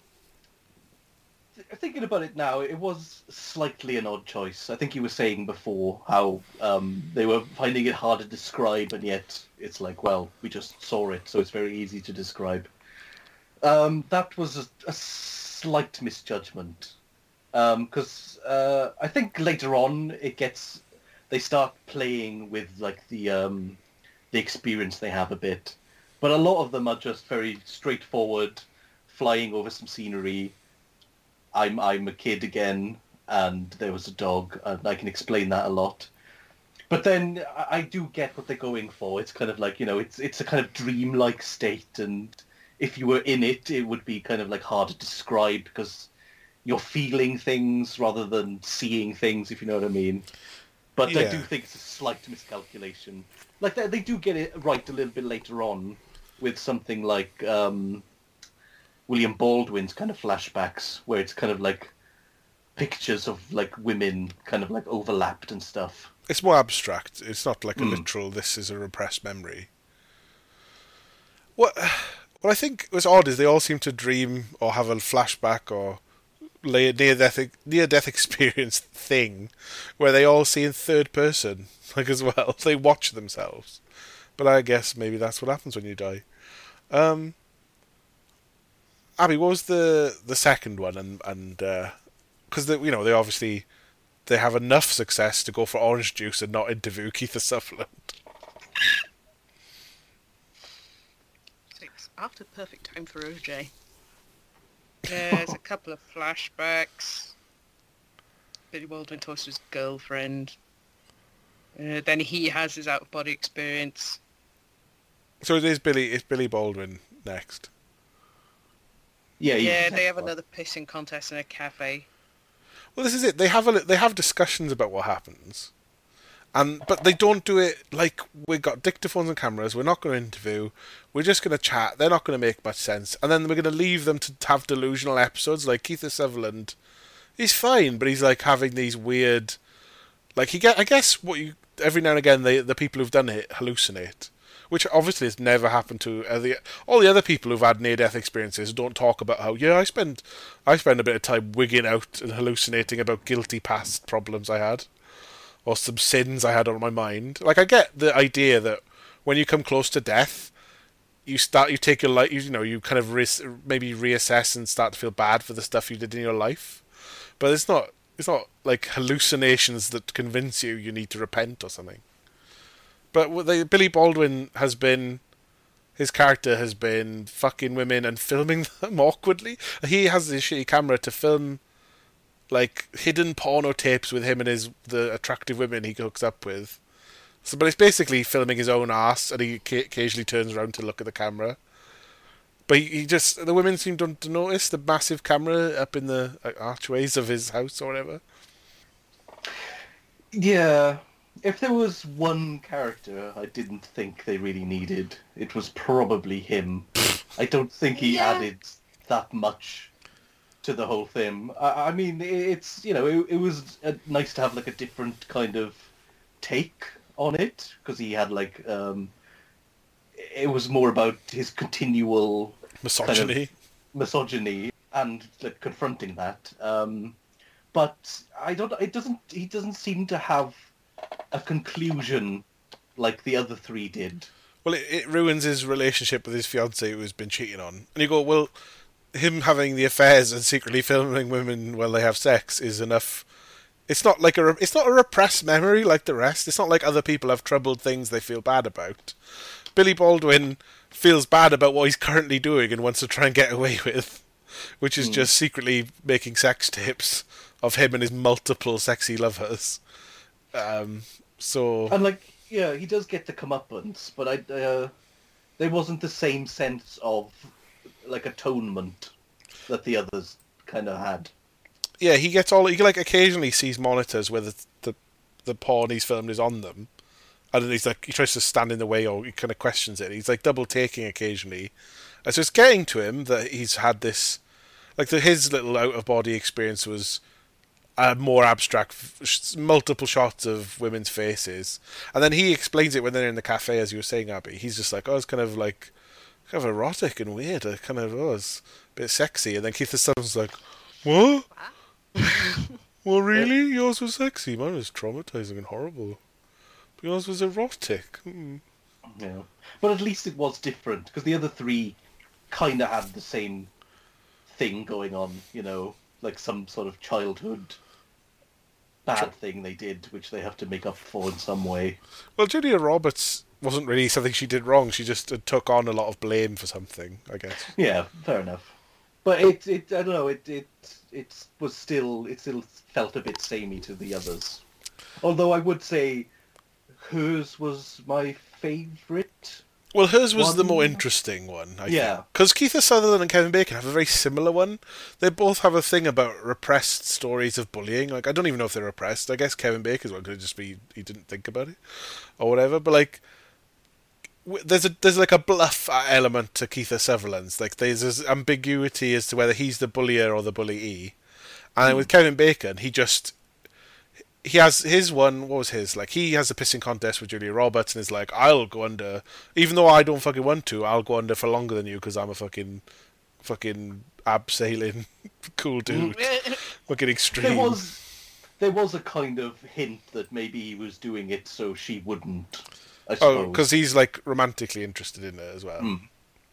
th- thinking about it now, it was slightly an odd choice. I think you were saying before how um, they were finding it hard to describe, and yet it's like, well, we just saw it, so it's very easy to describe. Um, that was a, a slight misjudgment. Because um, uh, I think later on it gets... They start playing with like the um, the experience they have a bit. But a lot of them are just very straightforward, flying over some scenery. I'm I'm a kid again, and there was a dog, and I can explain that a lot. But then I, I do get what they're going for. It's kind of like, you know, it's it's a kind of dreamlike state, and if you were in it, it would be kind of like hard to describe because you're feeling things rather than seeing things, if you know what I mean. But Yeah. I do think it's a slight miscalculation. Like they, they do get it right a little bit later on with something like um, William Baldwin's kind of flashbacks, where it's kind of like pictures of like women kind of like overlapped and stuff. It's more abstract. It's not like a Mm. literal, this is a repressed memory. What what I think was odd is they all seem to dream or have a flashback or lay- near-death near-death experience thing where they all see in third person, like as well. They watch themselves. But I guess maybe that's what happens when you die. Um, Abby, what was the the second one? And and because you know they obviously they have enough success to go for orange juice and not interview Keith Sutherland. It's after perfect time for O J. There's a couple of flashbacks. Billy Baldwin talks to his girlfriend. Uh, then he has his out-of-body experience. So it is Billy. It's Billy Baldwin next. Yeah, you- Yeah, they have another pissing contest in a cafe. Well, this is it. They have a they have discussions about what happens, and but they don't do it like we got dictaphones and cameras. We're not going to interview. We're just going to chat. They're not going to make much sense, and then we're going to leave them to have delusional episodes like Keith Sutherland. He's fine, but he's like having these weird, like he get. I guess what you every now and again they the people who've done it hallucinate. Which obviously has never happened to uh, the, all the other people who've had near-death experiences. Don't talk about how yeah I spend I spend a bit of time wigging out and hallucinating about guilty past problems I had, or some sins I had on my mind. Like I get the idea that when you come close to death, you start you take your life you, you know you kind of re- maybe reassess and start to feel bad for the stuff you did in your life, but it's not it's not like hallucinations that convince you you need to repent or something. But what they, Billy Baldwin has been, his character has been fucking women and filming them awkwardly. He has this shitty camera to film, like, hidden porno tapes with him and his the attractive women he hooks up with. So, but it's basically filming his own ass, and he ca- occasionally turns around to look at the camera. But he, he just, the women seem to, to notice the massive camera up in the like, archways of his house or whatever. Yeah. If there was one character I didn't think they really needed, it was probably him. I don't think he Yeah. added that much to the whole thing. I, I mean, it's, you know, it, it was uh, nice to have like a different kind of take on it, because he had like um, it was more about his continual Misogyny. kind of misogyny and like confronting that. Um, but I don't. It doesn't. He doesn't seem to have a conclusion like the other three did. Well, it, it ruins his relationship with his fiancée who's been cheating on. And you go, well, him having the affairs and secretly filming women while they have sex is enough. It's not like a. It's not a repressed memory like the rest. It's not like other people have troubled things they feel bad about. Billy Baldwin feels bad about what he's currently doing and wants to try and get away with, which is mm. just secretly making sex tapes of him and his multiple sexy lovers. Um, so and like, yeah, he does get the comeuppance, but I uh, there wasn't the same sense of like atonement that the others kind of had. Yeah, he gets all he like occasionally sees monitors where the the, the porn he's filmed is on them, and then he's like he tries to stand in the way or he kind of questions it. He's like double taking occasionally, and so it's getting to him that he's had this, like the, his little out of body experience was a more abstract, multiple shots of women's faces, and then he explains it when they're in the cafe, as you were saying, Abby. He's just like, oh, it's kind of like kind of erotic and weird. It kind of was a bit sexy, and then Keith Sutherland's like, what? Well, really? Yours was sexy. Mine was traumatizing and horrible. But yours was erotic. Hmm. Yeah, but at least it was different, because the other three kind of had the same thing going on, you know, like some sort of childhood bad thing they did, which they have to make up for in some way. Well, Julia Roberts wasn't really something she did wrong. She just uh, took on a lot of blame for something, I guess. Yeah, fair enough. But it, it I don't know, it, it, it was still, it still felt a bit samey to the others. Although I would say hers was my favourite. Well, hers was one. the more interesting one, I yeah. think. Because Keith Sutherland and Kevin Bacon have a very similar one. They both have a thing about repressed stories of bullying. Like, I don't even know if they're repressed. I guess Kevin Bacon's one could just be he didn't think about it or whatever. But like, there's a there's like a bluff element to Keith Sutherland's. Like, there's this ambiguity as to whether he's the bullier or the bullyee. And mm. with Kevin Bacon, he just he has his one. What was his? Like, he has a pissing contest with Julia Roberts, and is like, I'll go under, even though I don't fucking want to. I'll go under for longer than you because I'm a fucking, fucking abseiling cool dude, fucking extreme. There was, there was a kind of hint that maybe he was doing it so she wouldn't. I suppose. Oh, because he's like romantically interested in her as well. Mm.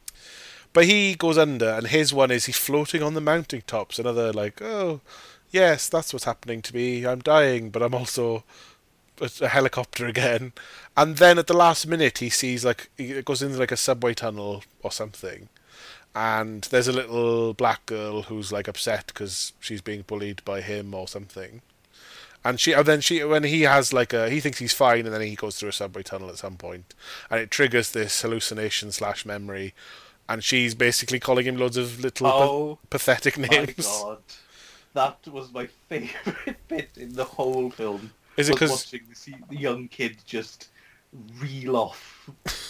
But he goes under, and his one is he's floating on the mounting tops. Another like, oh. Yes, that's what's happening to me. I'm dying, but I'm also a, a helicopter again. And then at the last minute, he sees like he goes into like a subway tunnel or something, and there's a little black girl who's like upset because she's being bullied by him or something. And she, and then she, when he has like a, he thinks he's fine, and then he goes through a subway tunnel at some point, and it triggers this hallucination slash memory, and she's basically calling him loads of little oh, pa- pathetic names. My God. That was my favourite bit in the whole film. Is it because watching the, the young kid just reel off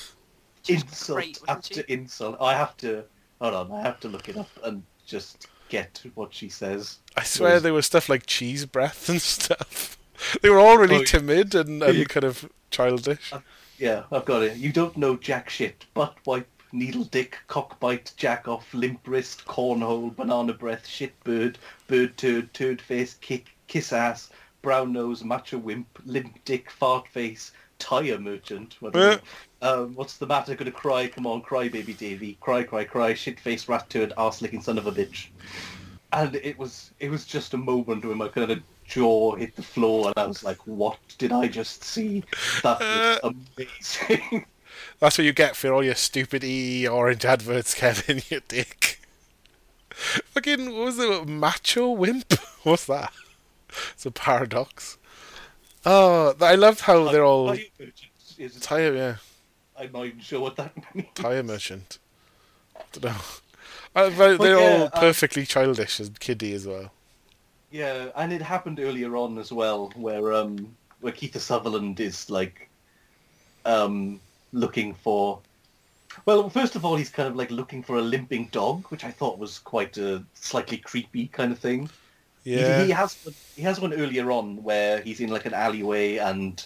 insult great, after insult? I have to hold on. I have to look it up and just get what she says. I swear there was stuff like cheese breath and stuff. They were all really oh, timid and, and kind of childish. Uh, yeah, I've got it. You don't know jack shit. Butt wipe. Needle dick, cockbite, jack off, limp wrist, cornhole, banana breath, shit bird, bird turd, turd face, kick, kiss ass, brown nose, macho wimp, limp dick, fart face, tyre merchant. Eh. um, what's the matter? Gonna cry? Come on, cry, baby Davy. Cry, cry, cry. Shit face, rat turd, arse licking son of a bitch. And it was it was just a moment where my kind of jaw hit the floor, and I was like, "What did I just see? That was amazing." That's what you get for all your stupid E orange adverts, Kevin, you dick. Fucking, what was it? Macho wimp? What's that? It's a paradox. Oh, I loved how they're all... Tyre merchant. Is it... Tyre, yeah. I'm not even sure what that means. Tyre merchant. I don't know. Uh, they're but yeah, all um, perfectly childish and kiddie as well. Yeah, and it happened earlier on as well, where um, where Keith Sutherland is like... um. looking for Well, first of all, he's kind of like looking for a limping dog, which I thought was quite a slightly creepy kind of thing. Yeah. He, he has he has one earlier on where he's in like an alleyway and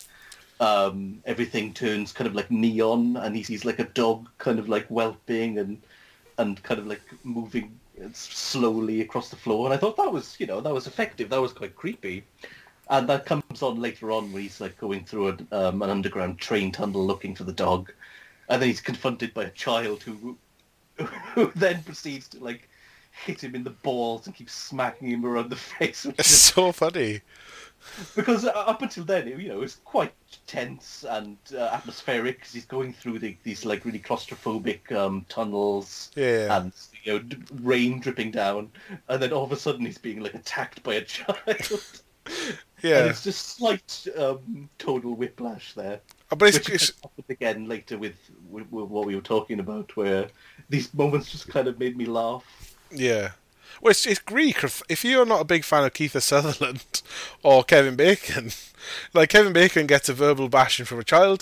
um, everything turns kind of like neon, and he sees like a dog kind of like whelping and and kind of like moving slowly across the floor. And I thought that was, you know, that was effective. That was quite creepy. And that comes on later on when he's like going through a, um, an underground train tunnel looking for the dog, and then he's confronted by a child who who then proceeds to like hit him in the balls and keep smacking him around the face. Which It's is, so funny. because up until then, you know, it's quite tense and uh, atmospheric because he's going through the, these like really claustrophobic um, tunnels Yeah. and you know d- rain dripping down, and then all of a sudden he's being like attacked by a child. Yeah. And it's just slight um, tonal whiplash there. Oh, but it's, Which it's, is happened again later with, with, with what we were talking about, where these moments just kind of made me laugh. yeah. Well, it's, it's Greek. If if you're not a big fan of Keith Sutherland or Kevin Bacon, like Kevin Bacon gets a verbal bashing from a child,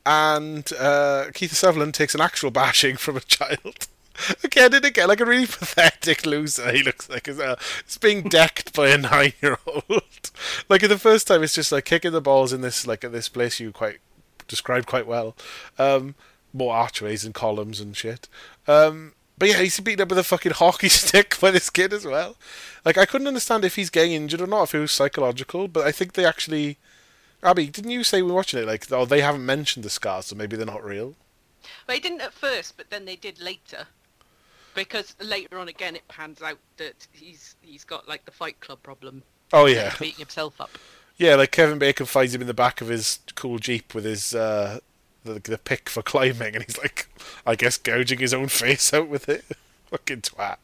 and uh, Keith Sutherland takes an actual bashing from a child. Again and again, like a really pathetic loser he looks like as well. It's being decked by a nine-year-old. Like the first time, it's just like kicking the balls in this like at this place you quite described quite well. Um, more archways and columns and shit. Um, but yeah, he's beaten up with a fucking hockey stick by this kid as well. Like I couldn't understand if he's getting injured or not, if it was psychological. But I think they actually. Abby, didn't you say we were watching it like oh they haven't mentioned the scars, so maybe they're not real? They didn't at first, but then they did later. Because later on again, it pans out that he's he's got like the Fight Club problem. Oh yeah, He's beating himself up. yeah. Like Kevin Bacon finds him in the back of his cool Jeep with his uh, the the pick for climbing, and he's like, I guess gouging his own face out with it. Fucking twat.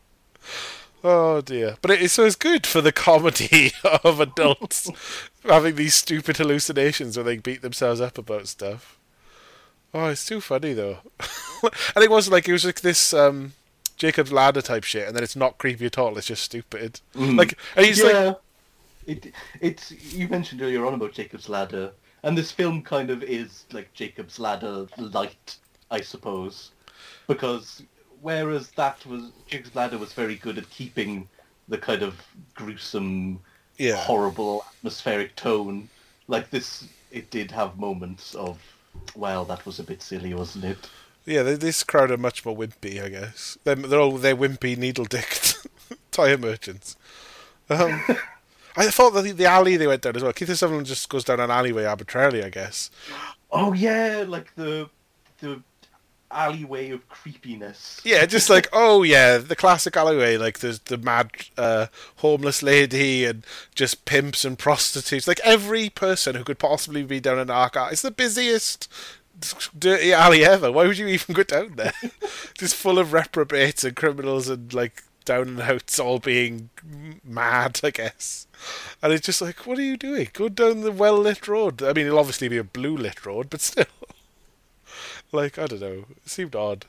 Oh dear. But it, so it's good for the comedy of adults having these stupid hallucinations where they beat themselves up about stuff. Oh, it's too funny though. And it was like it was like this um, Jacob's Ladder type shit, and then it's not creepy at all. It's just stupid. Mm. Like, and he's yeah, like, it it's you mentioned earlier on about Jacob's Ladder, and this film kind of is like Jacob's Ladder light, I suppose, because whereas that was Jacob's Ladder was very good at keeping the kind of gruesome, yeah, horrible atmospheric tone. Like this, it did have moments of, well, that was a bit silly, wasn't it? yeah. They, this crowd are much more wimpy, I guess. They're, they're all they're wimpy, needle-dicked tire merchants. Um, I thought that the, the alley they went down as well. Keith Sutherland just goes down an alleyway arbitrarily, I guess. Oh yeah, like the the alleyway of creepiness. Yeah, just like, oh yeah, the classic alleyway, like there's the mad uh, homeless lady and just pimps and prostitutes. Like every person who could possibly be down an arc alley. It's the busiest dirty alley ever. Why would you even go down there? Just full of reprobates and criminals and like down and outs all being mad, I guess. And it's just like, what are you doing? Go down the well-lit road. I mean, it'll obviously be a blue-lit road, but still. Like, I don't know. It seemed odd.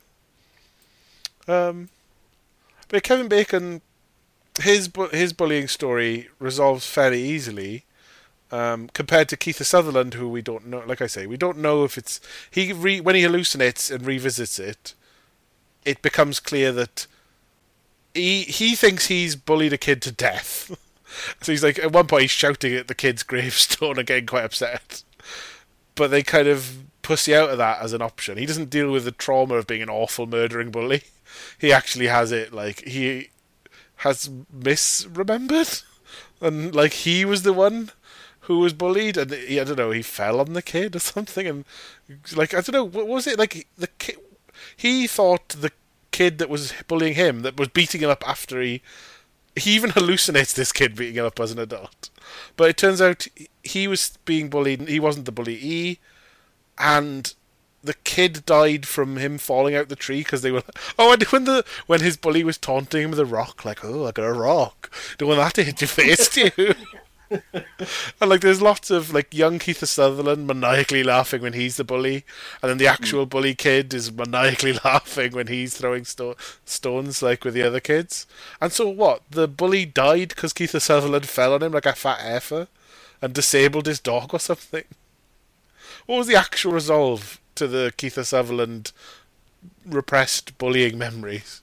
Um, but Kevin Bacon, his bu- his bullying story resolves fairly easily um, compared to Keith Sutherland, who we don't know. Like I say, we don't know if it's... he re- when he hallucinates and revisits it, it becomes clear that he he thinks he's bullied a kid to death. So he's like, at one point he's shouting at the kid's gravestone and getting quite upset. But they kind of pussy out of that as an option. He doesn't deal with the trauma of being an awful murdering bully. He actually has it, like, he has misremembered. And, like, he was the one who was bullied. And, he, I don't know, he fell on the kid or something. And, like, I don't know, what was it? Like, the kid... He thought the kid that was bullying him, that was beating him up after he... He even hallucinates this kid beating him up as an adult. But it turns out he was being bullied, he wasn't the bully, and the kid died from him falling out the tree because they were... Oh, and when the when his bully was taunting him with a rock, like, oh, I got a rock. Don't want that to hit your face, do you? And, like, there's lots of, like, young Keith Sutherland maniacally laughing when he's the bully, and then the actual mm. bully kid is maniacally laughing when he's throwing sto- stones, like, with the other kids. And so what? The bully died because Keith Sutherland fell on him like a fat heifer and disabled his dog or something? What was the actual resolve to the Keith Sutherland repressed bullying memories?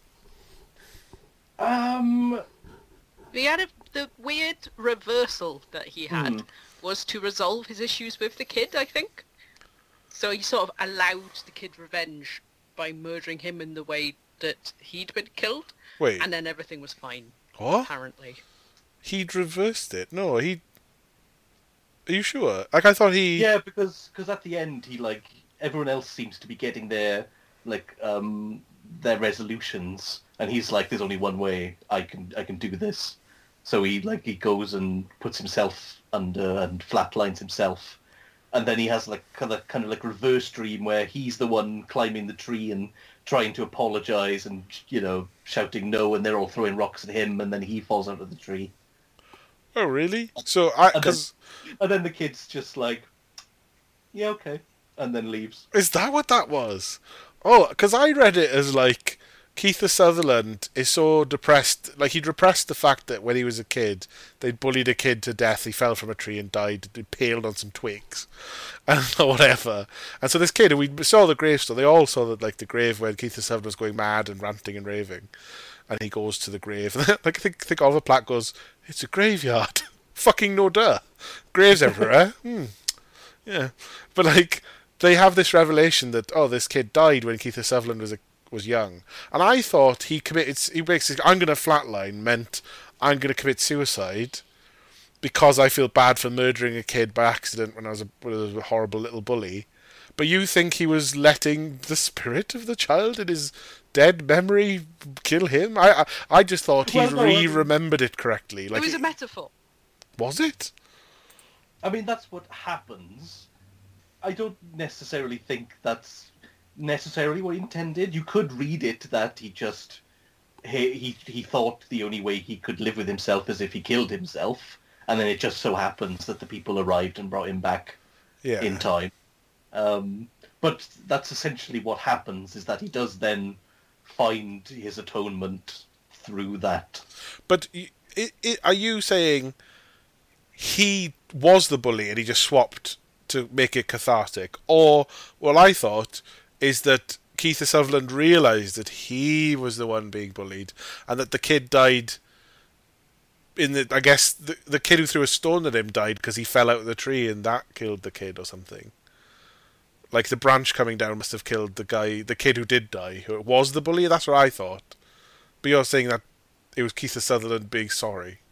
Um, He had a, the weird reversal that he had Hmm. was to resolve his issues with the kid, I think. So he sort of allowed the kid revenge by murdering him in the way that he'd been killed, Wait, and then everything was fine, what? apparently. He'd reversed it? No, he... Are you sure? Like, I thought he... yeah, because cause at the end, he, like, everyone else seems to be getting their, like, um, their resolutions, and he's like, there's only one way I can I can do this. So he, like, he goes and puts himself under and flatlines himself. And then he has, like, kind of, kind of like reverse dream where he's the one climbing the tree and trying to apologize and, you know, shouting no, and they're all throwing rocks at him, and then he falls out of the tree. Oh, really? So, I... And then, Because... and then the kid's just like, yeah, okay, and then leaves. Is that what that was? Oh, because I read it as, like, Keith Sutherland is so depressed. Like, he'd repressed the fact that when he was a kid, they'd bullied a kid to death. He fell from a tree and died, impaled on some twigs, and whatever. And so this kid, and we saw the gravestone. They all saw that, like, the grave where Keith Sutherland was going mad and ranting and raving. And he goes to the grave. Like, I think, I think Oliver Platt goes, "It's a graveyard." Fucking no duh. Graves everywhere. Hmm. Yeah. But, like, they have this revelation that, oh, this kid died when Keith Sutherland was a, was young. And I thought he committed... He basically, I'm going to flatline meant I'm going to commit suicide because I feel bad for murdering a kid by accident when I was a, when I was a horrible little bully. But you think he was letting the spirit of the child in his dead memory kill him? I I, I just thought he Well, no, I mean- re-remembered it correctly. Like, it was a metaphor. was it? I mean, that's what happens. I don't necessarily think that's necessarily what he intended. You could read it that he just he he, he thought the only way he could live with himself is if he killed himself, and then it just so happens that the people arrived and brought him back Yeah. in time. Um, but that's essentially what happens, is that he does then find his atonement through that. But y- i i are you saying he was the bully and he just swapped to make it cathartic? Or, what I thought, is that Keith Sutherland realised that he was the one being bullied and that the kid died in the... I guess the, the kid who threw a stone at him died because he fell out of the tree and that killed the kid or something. Like, the branch coming down must have killed the guy, the kid who did die, who was the bully. That's what I thought. But you're saying that it was Keith Sutherland being sorry.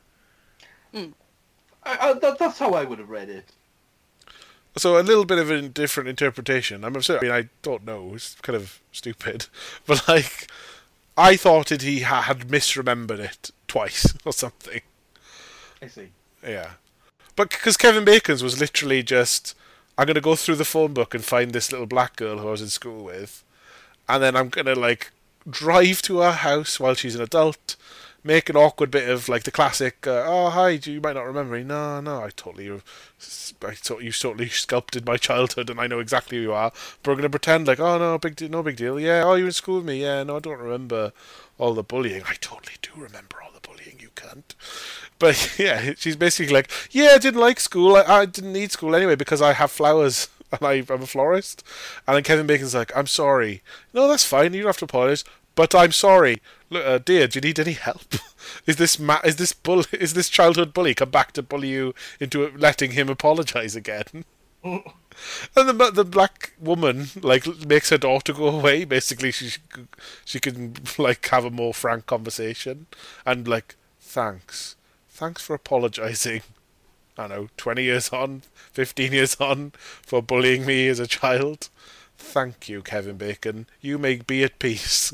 I, I, that, that's how I would have read it. So a little bit of a different interpretation. I'm sorry, I mean, I don't know. It's kind of stupid. But, like, I thought it, he ha- had misremembered it twice or something. I see. Yeah. But because Kevin Bacon's was literally just, I'm going to go through the phone book and find this little black girl who I was in school with. And then I'm going to, like, drive to her house while she's an adult, make an awkward bit of, like, the classic, uh, oh, hi, you might not remember me. No, no, I totally, I thought you totally sculpted my childhood and I know exactly who you are. But we're going to pretend like, oh, no, big deal, no big deal. Yeah, oh, you were in school with me. Yeah, no, I don't remember all the bullying. I totally do remember all the bullying, you cunt. But, yeah, she's basically like, yeah, I didn't like school. I, I didn't need school anyway because I have flowers and I, I'm a florist. And then Kevin Bacon's like, I'm sorry. No, that's fine. You don't have to apologise. But I'm sorry. Look, uh, dear, do you need any help? Is this ma- is this bull- is this childhood bully come back to bully you into letting him apologise again? And the the black woman like makes her daughter go away. Basically, she she can like have a more frank conversation and like thanks, thanks for apologising. I don't know, twenty years on, fifteen years on, for bullying me as a child. Thank you, Kevin Bacon. You may be at peace.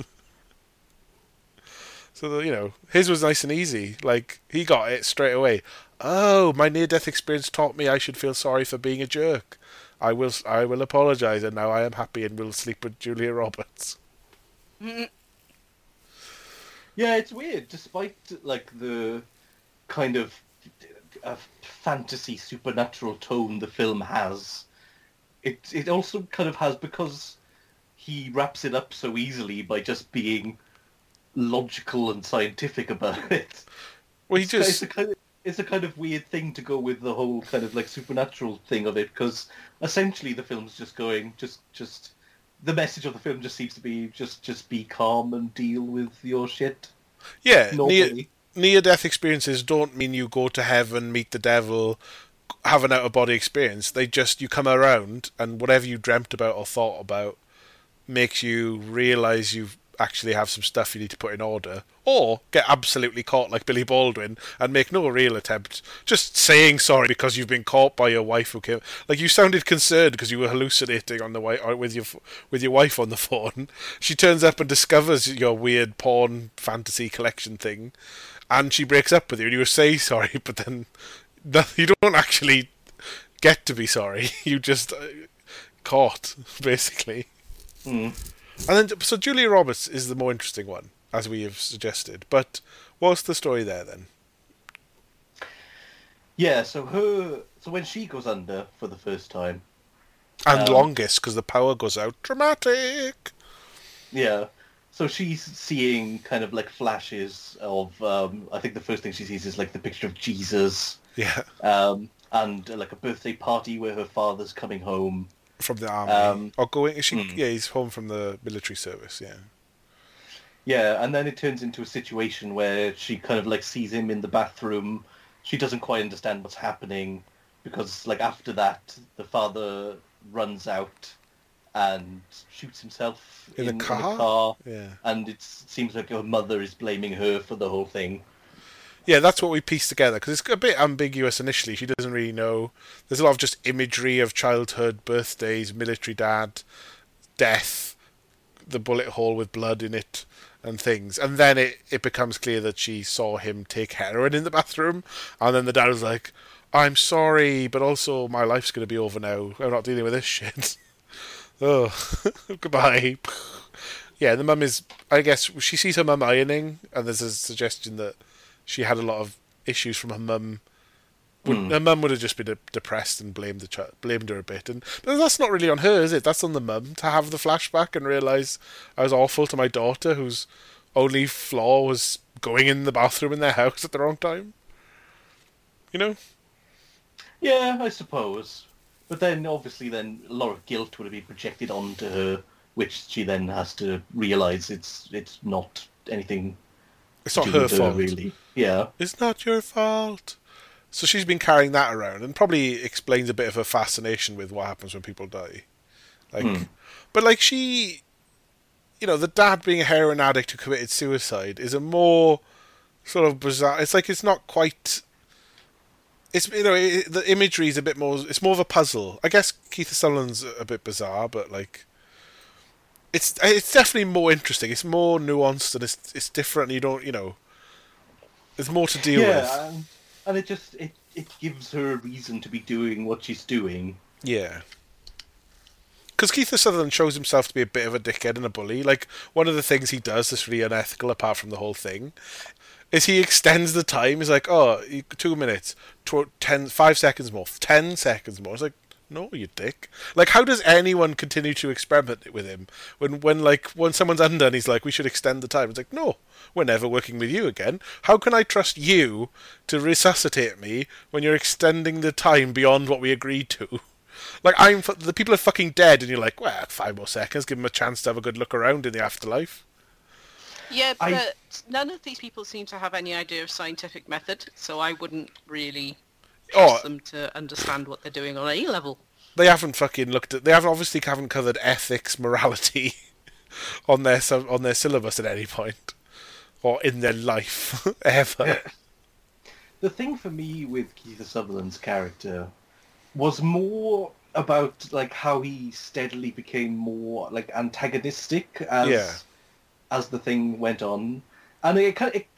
So, you know, his was nice and easy. Like, he got it straight away. Oh, my near-death experience taught me I should feel sorry for being a jerk. I will I will apologise, and now I am happy and will sleep with Julia Roberts. Mm. Yeah, it's weird. Despite, like, the kind of uh, fantasy supernatural tone the film has, it it also kind of has, because he wraps it up so easily by just being logical and scientific about it. Well, he it's, just... it's a kind of it's a kind of weird thing to go with the whole kind of like supernatural thing of it, because essentially the film's just going, just just the message of the film just seems to be just just be calm and deal with your shit Yeah, near, normally. near-death experiences don't mean you go to heaven, meet the devil, have an out-of-body experience. They just, you come around, and whatever you dreamt about or thought about makes you realise you actually have some stuff you need to put in order, or get absolutely caught like Billy Baldwin and make no real attempt, just saying sorry because you've been caught by your wife who came. Like, you sounded concerned because you were hallucinating on the way or with your with your wife on the phone. She turns up and discovers your weird porn fantasy collection thing, and she breaks up with you, and you say sorry, but then you don't actually get to be sorry. You just uh, caught, basically. Mm. And then, so Julia Roberts is the more interesting one, as we have suggested. But what's the story there then? Yeah, so her, so when she goes under for the first time, And Um, longest, because the power goes out. Dramatic! yeah, so she's seeing kind of like flashes of, um, I think the first thing she sees is like the picture of Jesus, Yeah, um, and uh, like a birthday party where her father's coming home. from the army. Um, or going, is she, hmm. yeah, he's home from the military service, yeah. Yeah, and then it turns into a situation where she kind of like sees him in the bathroom. She doesn't quite understand what's happening because like after that, the father runs out and shoots himself In the in, car? in the car, Yeah. and it seems like her mother is blaming her for the whole thing. Yeah, that's what we pieced together, because it's a bit ambiguous initially. She doesn't really know. There's a lot of just imagery of childhood, birthdays, military dad, death, the bullet hole with blood in it, and things. And then it, it becomes clear that she saw him take heroin in the bathroom, and then the dad was like, I'm sorry, but also my life's going to be over now. I'm not dealing with this shit. Oh, goodbye. Yeah, the mum is, I guess, she sees her mum ironing, and there's a suggestion that she had a lot of issues from her mum. Hmm. Her mum would have just been de- depressed and blamed the ch- blamed her a bit, and but that's not really on her, is it? That's on the mum to have the flashback and realise I was awful to my daughter, whose only flaw was going in the bathroom in their house at the wrong time. You know? Yeah, I suppose. But then obviously then a lot of guilt would be projected onto her, which she then has to realise it's it's not anything It's to not do her with fault. really. Yeah. It's not your fault. So she's been carrying that around, and probably explains a bit of her fascination with what happens when people die. Like, Hmm. but like she, you know, the dad being a heroin addict who committed suicide is a more sort of bizarre. It's like it's not quite. It's, you know, it, the imagery is a bit more. It's more of a puzzle. I guess Keith Sutherland's a bit bizarre, but like, it's it's definitely more interesting. It's more nuanced and it's it's different. And you don't, you know, there's more to deal with. Yeah, um, and it just it, it gives her a reason to be doing what she's doing. Yeah. Because Keith Sutherland shows himself to be a bit of a dickhead and a bully. Like, one of the things he does that's really unethical, apart from the whole thing, is he extends the time. He's like, oh, you- two minutes, tw- ten, five seconds more, ten seconds more. It's like, no, you dick. Like, how does anyone continue to experiment with him when, when like, when someone's under and he's like, we should extend the time? It's like, no, we're never working with you again. How can I trust you to resuscitate me when you're extending the time beyond what we agreed to? Like, I'm fu- the people are fucking dead, and you're like, well, five more seconds, give them a chance to have a good look around in the afterlife. Yeah, I- but none of these people seem to have any idea of scientific method, so I wouldn't really Oh, trust them to understand what they're doing on any level. they haven't fucking looked at. They haven't obviously haven't covered ethics, morality on their sub- on their syllabus at any point, or in their life ever. The thing for me with Keith Sutherland's character was more about like how he steadily became more like antagonistic as Yeah. as the thing went on, and it kind of it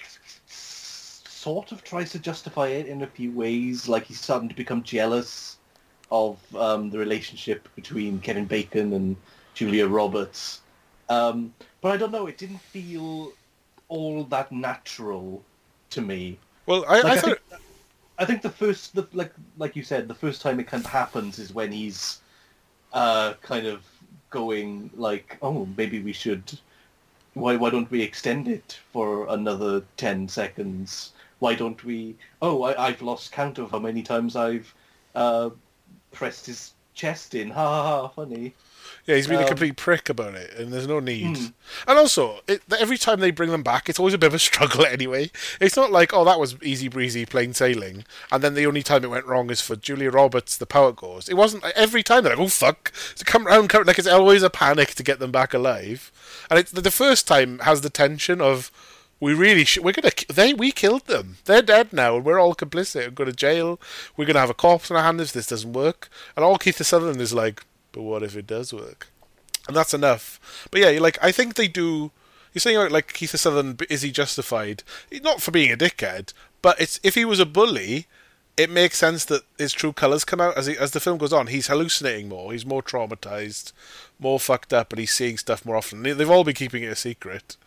sort of tries to justify it in a few ways. Like he's starting to become jealous of um, the relationship between Kevin Bacon and Julia Roberts, um, but I don't know. It didn't feel all that natural to me. Well, I, Like, I I, thought. think, I think the first, the, like like you said, the first time it kind of happens is when he's uh, kind of going like, oh, maybe we should. Why why don't we extend it for another ten seconds? Why don't we? Oh, I, I've lost count of how many times I've uh, pressed his chest in. Ha ha ha! Funny. Yeah, he's been a Um, complete prick about it, and there's no need. Mm. And also, it, every time they bring them back, it's always a bit of a struggle anyway. It's not like, oh, that was easy breezy, plain sailing, and then the only time it went wrong is for Julia Roberts, the power goes. It wasn't like, every time they're like, oh fuck, to come round, come, like it's always a panic to get them back alive. And it's, the first time has the tension of, we really should. We're gonna. They we killed them. They're dead now, and we're all complicit and go to jail. We're gonna have a corpse in our hand if this doesn't work. And all Keith Sutherland is like, but what if it does work? And that's enough. But yeah, you're like I think they do. You're saying like, like Keith Sutherland, is he justified? Not for being a dickhead, but it's if he was a bully, it makes sense that his true colours come out as he, as the film goes on. He's hallucinating more. He's more traumatized, more fucked up, and he's seeing stuff more often. They've all been keeping it a secret.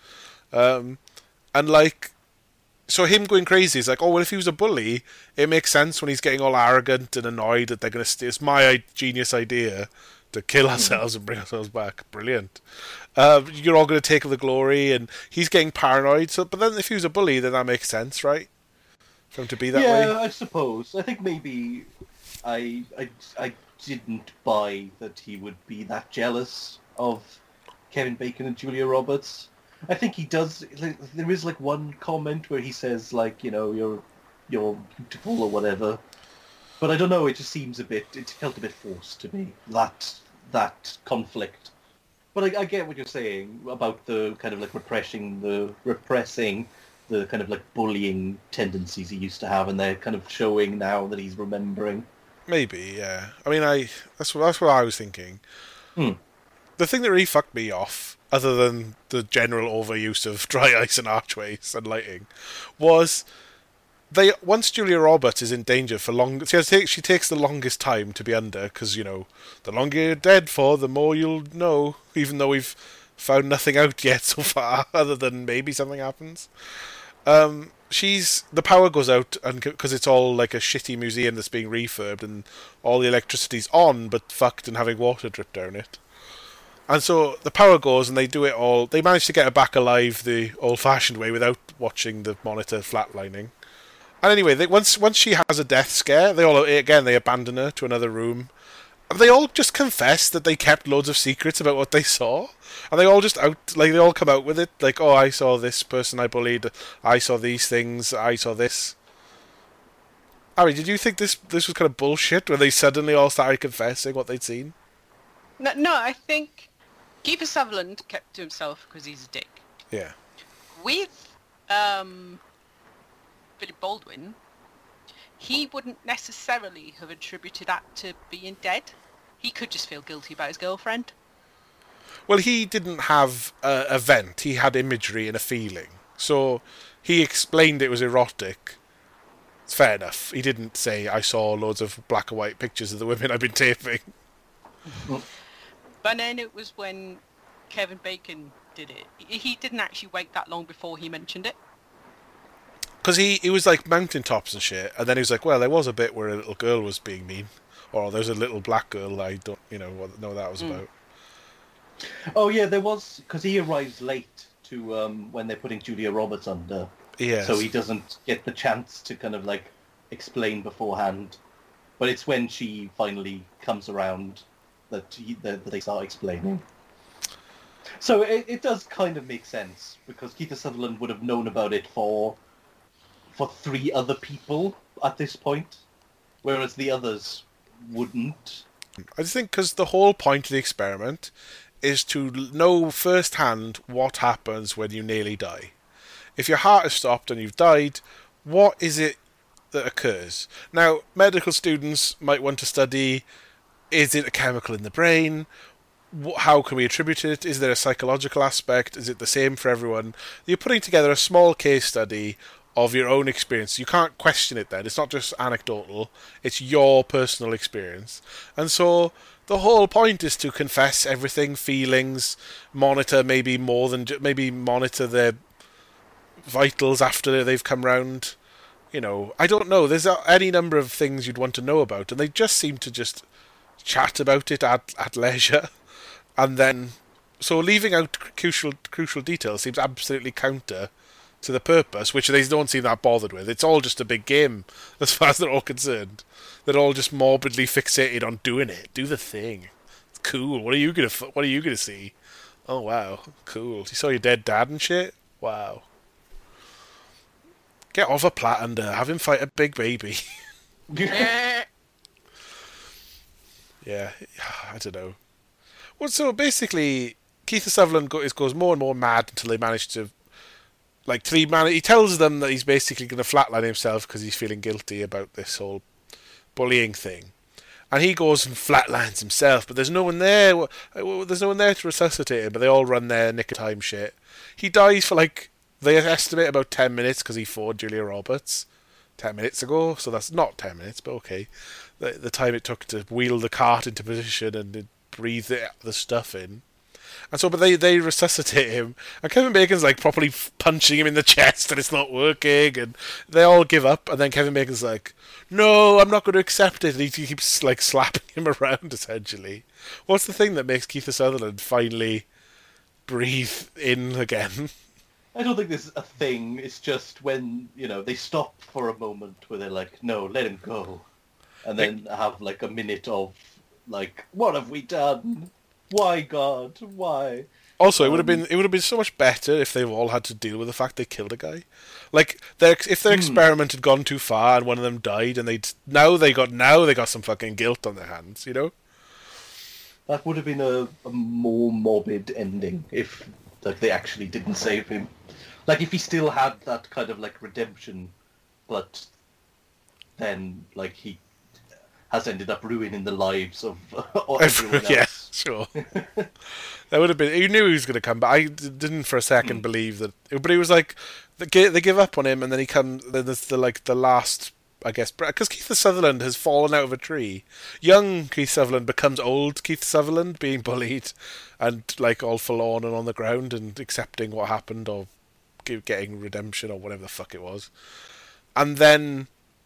Um, And, like, so him going crazy is like, oh, well, if he was a bully, it makes sense when he's getting all arrogant and annoyed that they're going to steal. It's my genius idea to kill ourselves and bring ourselves back. Brilliant. Uh, you're all going to take the glory, and he's getting paranoid. So, But then if he was a bully, then that makes sense, right? For him to be that yeah, way? I suppose. I think maybe I, I, I didn't buy that he would be that jealous of Kevin Bacon and Julia Roberts. I think he does. Like, there is like one comment where he says like, you know, you're you're beautiful or whatever. But I don't know. It just seems a bit. It felt a bit forced to me. That that conflict. But I, I get what you're saying about the kind of like repressing the repressing the kind of like bullying tendencies he used to have, and they're kind of showing now that he's remembering. Maybe, yeah. I mean, I that's what that's what I was thinking. Hmm. The thing that really fucked me off, other than the general overuse of dry ice and archways and lighting, was they once Julia Roberts is in danger for long. She, has to take, she takes the longest time to be under because you know the longer you're dead for, the more you'll know. Even though we've found nothing out yet so far, other than maybe something happens. Um, she's the power goes out and because it's all like a shitty museum that's being refurbed and all the electricity's on but fucked and having water drip down it. And so the power goes, and they do it all. They manage to get her back alive the old-fashioned way without watching the monitor flatlining. And anyway, they, once once she has a death scare, they all again they abandon her to another room. And they all just confess that they kept loads of secrets about what they saw, and they all just out like they all come out with it, like, oh, I saw this person I bullied, I saw these things, I saw this. Harry, did you think this this was kind of bullshit when they suddenly all started confessing what they'd seen? No, no, I think Kiefer Sutherland kept to himself because he's a dick. Yeah. With um, Philip Baldwin, he wouldn't necessarily have attributed that to being dead. He could just feel guilty about his girlfriend. Well, he didn't have a event. He had imagery and a feeling. So he explained it was erotic. It's fair enough. He didn't say, I saw loads of black and white pictures of the women I've been taping. But then it was when Kevin Bacon did it. He didn't actually wait that long before he mentioned it. Because he, he was like mountaintops and shit, and then he was like, well, there was a bit where a little girl was being mean. Or there's a little black girl I don't, you know, what, know what that was mm. about. Oh yeah, there was, because he arrives late to um, when they're putting Julia Roberts under. Yes. So he doesn't get the chance to kind of like explain beforehand. But it's when she finally comes around that, he, that, that they start explaining. So it, it does kind of make sense, because Kiefer Sutherland would have known about it for for three other people at this point, whereas the others wouldn't. I just think because the whole point of the experiment is to know firsthand what happens when you nearly die. If your heart is stopped and you've died, what is it that occurs? Now, medical students might want to study, is it a chemical in the brain? How can we attribute it? Is there a psychological aspect? Is it the same for everyone? You're putting together a small case study of your own experience. You can't question it then. It's not just anecdotal. It's your personal experience. And so the whole point is to confess everything, feelings, monitor maybe more than... Maybe monitor their vitals after they've come round. You know, I don't know. There's any number of things you'd want to know about, and they just seem to just chat about it at, at leisure. And then... So leaving out crucial crucial details seems absolutely counter to the purpose, which they don't seem that bothered with. It's all just a big game, as far as they're all concerned. They're all just morbidly fixated on doing it. Do the thing. It's cool. What are you gonna What are you gonna see? Oh wow, cool. You saw your dead dad and shit. Wow. Get off a Platander. Have him fight a big baby. Eh. Yeah, I don't know. Well, so basically, Keith Sutherland goes, goes more and more mad until they manage to, like, till he, man- he tells them that he's basically going to flatline himself because he's feeling guilty about this whole bullying thing. And he goes and flatlines himself, but there's no one there. There's no one there to resuscitate him, but they all run their nick of time shit. He dies for, like, they estimate about ten minutes because he fought Julia Roberts ten minutes ago, so that's not ten minutes, but okay. The, the time it took to wheel the cart into position and breathe the, the stuff in. And so, but they, they resuscitate him, and Kevin Bacon's like properly punching him in the chest, and it's not working, and they all give up, and then Kevin Bacon's like, no, I'm not going to accept it, and he keeps like slapping him around, essentially. What's the thing that makes Keith Sutherland finally breathe in again? I don't think this is a thing. It's just when, you know, they stop for a moment where they're like, no, let him go. And then have like a minute of like, what have we done? Why, God? Why? Also, it would have Um, been it would have been so much better if they all had to deal with the fact they killed a guy. Like, their if their Hmm. experiment had gone too far and one of them died, and they'd now they got now they got some fucking guilt on their hands, you know? That would have been a, a more morbid ending if like they actually didn't save him. Like if he still had that kind of like redemption, but then like he has ended up ruining the lives of everyone else. Yeah, sure. That would have been. You knew he was going to come, but I d- didn't for a second believe that. But he was like, they gi- they give up on him, and then he comes. Then there's the like the last, I guess, because Keith Sutherland has fallen out of a tree. Young Keith Sutherland becomes old Keith Sutherland, being bullied, and like all forlorn and on the ground, and accepting what happened, or gi- getting redemption, or whatever the fuck it was, and then.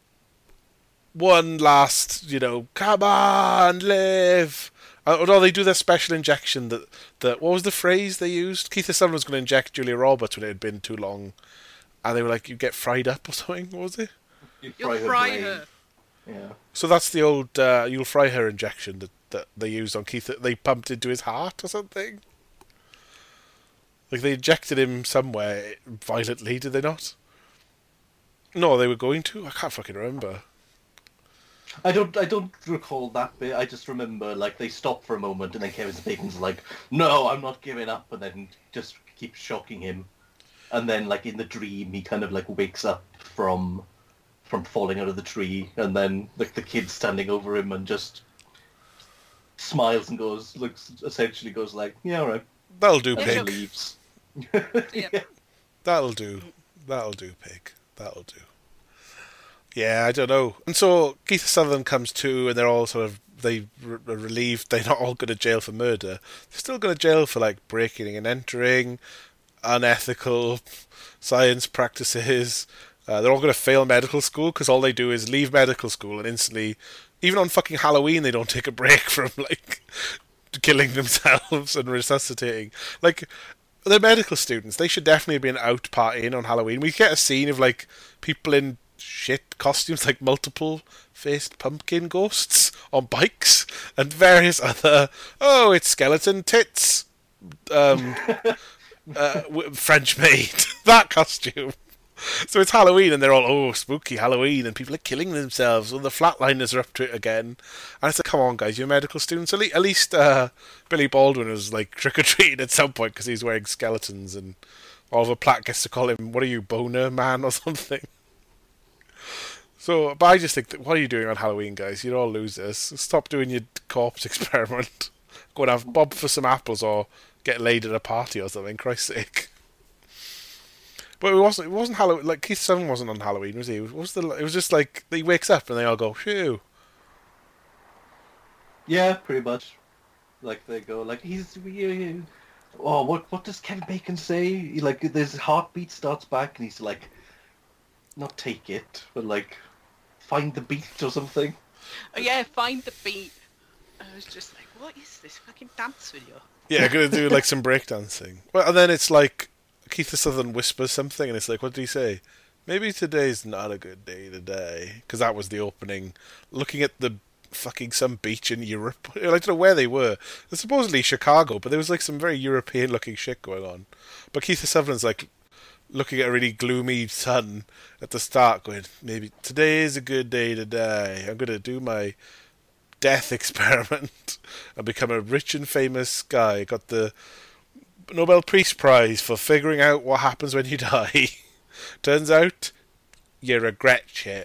One last, you know, come on, live. Uh, Although they do their special injection that, that, what was the phrase they used? Keith Sutherland was going to inject Julia Roberts when it had been too long. And they were like, you get fried up or something, what was it? You You'll her fry brain. her. Yeah. So that's the old, uh, you'll fry her injection that, that they used on Keith, they pumped into his heart or something. Like they injected him somewhere violently, did they not? No, they were going to? I can't fucking remember. I don't I don't recall that bit. I just remember like they stop for a moment and then Kevin Bacon's like, no, I'm not giving up, and then just keeps shocking him. And then like in the dream he kind of like wakes up from from falling out of the tree, and then like the kid standing over him and just smiles and goes looks essentially goes like, yeah, all right. That'll do, And Yeah, then pig. leaves. Yeah. That'll do. That'll do, pig. That'll do. Yeah, I don't know. And so Keith Sutherland comes to, and they're all sort of they re- are relieved they're not all going to jail for murder. They're still going to jail for like breaking and entering, unethical science practices. Uh, they're all going to fail medical school because all they do is leave medical school and instantly, even on fucking Halloween, they don't take a break from like killing themselves and resuscitating. Like, they're medical students. They should definitely have been out partying on Halloween. We get a scene of like people in shit costumes, like multiple faced pumpkin ghosts on bikes and various other, oh, it's skeleton tits, um, uh, w- French maid, that costume. So it's Halloween and they're all, oh, spooky Halloween, and people are killing themselves, and the flatliners are up to it again. And it's like, come on, guys, you're medical students. At least, at least uh, Billy Baldwin was like trick-or-treating at some point because he's wearing skeletons, and Oliver Platt gets to call him, what are you, boner man or something? So, but I just think, that, what are you doing on Halloween, guys? You're all losers. Stop doing your corpse experiment. Go and have Bob for some apples or get laid at a party or something, Christ's sake. But it wasn't. It wasn't Halloween. Like Keith Sutherland wasn't on Halloween, was he? What was the? It was just like he wakes up and they all go, "Phew." Yeah, pretty much. Like they go like he's we- oh what what does Kevin Bacon say? He, like his heartbeat starts back and he's like not take it, but like find the beat or something. Oh yeah, find the beat. I was just like, what is this fucking dance video? Yeah, gonna do like some breakdancing. Well, and then it's like Keith Sutherland whispers something, and it's like, what did he say? Maybe today's not a good day today, because that was the opening. Looking at the fucking some beach in Europe. I don't know where they were. They're supposedly Chicago, but there was like some very European-looking shit going on. But Keith Sutherland's like looking at a really gloomy sun at the start, going, maybe today is a good day to die. I'm going to do my death experiment and become a rich and famous guy. Got the Nobel Peace Prize for figuring out what happens when you die. Turns out you regret shit.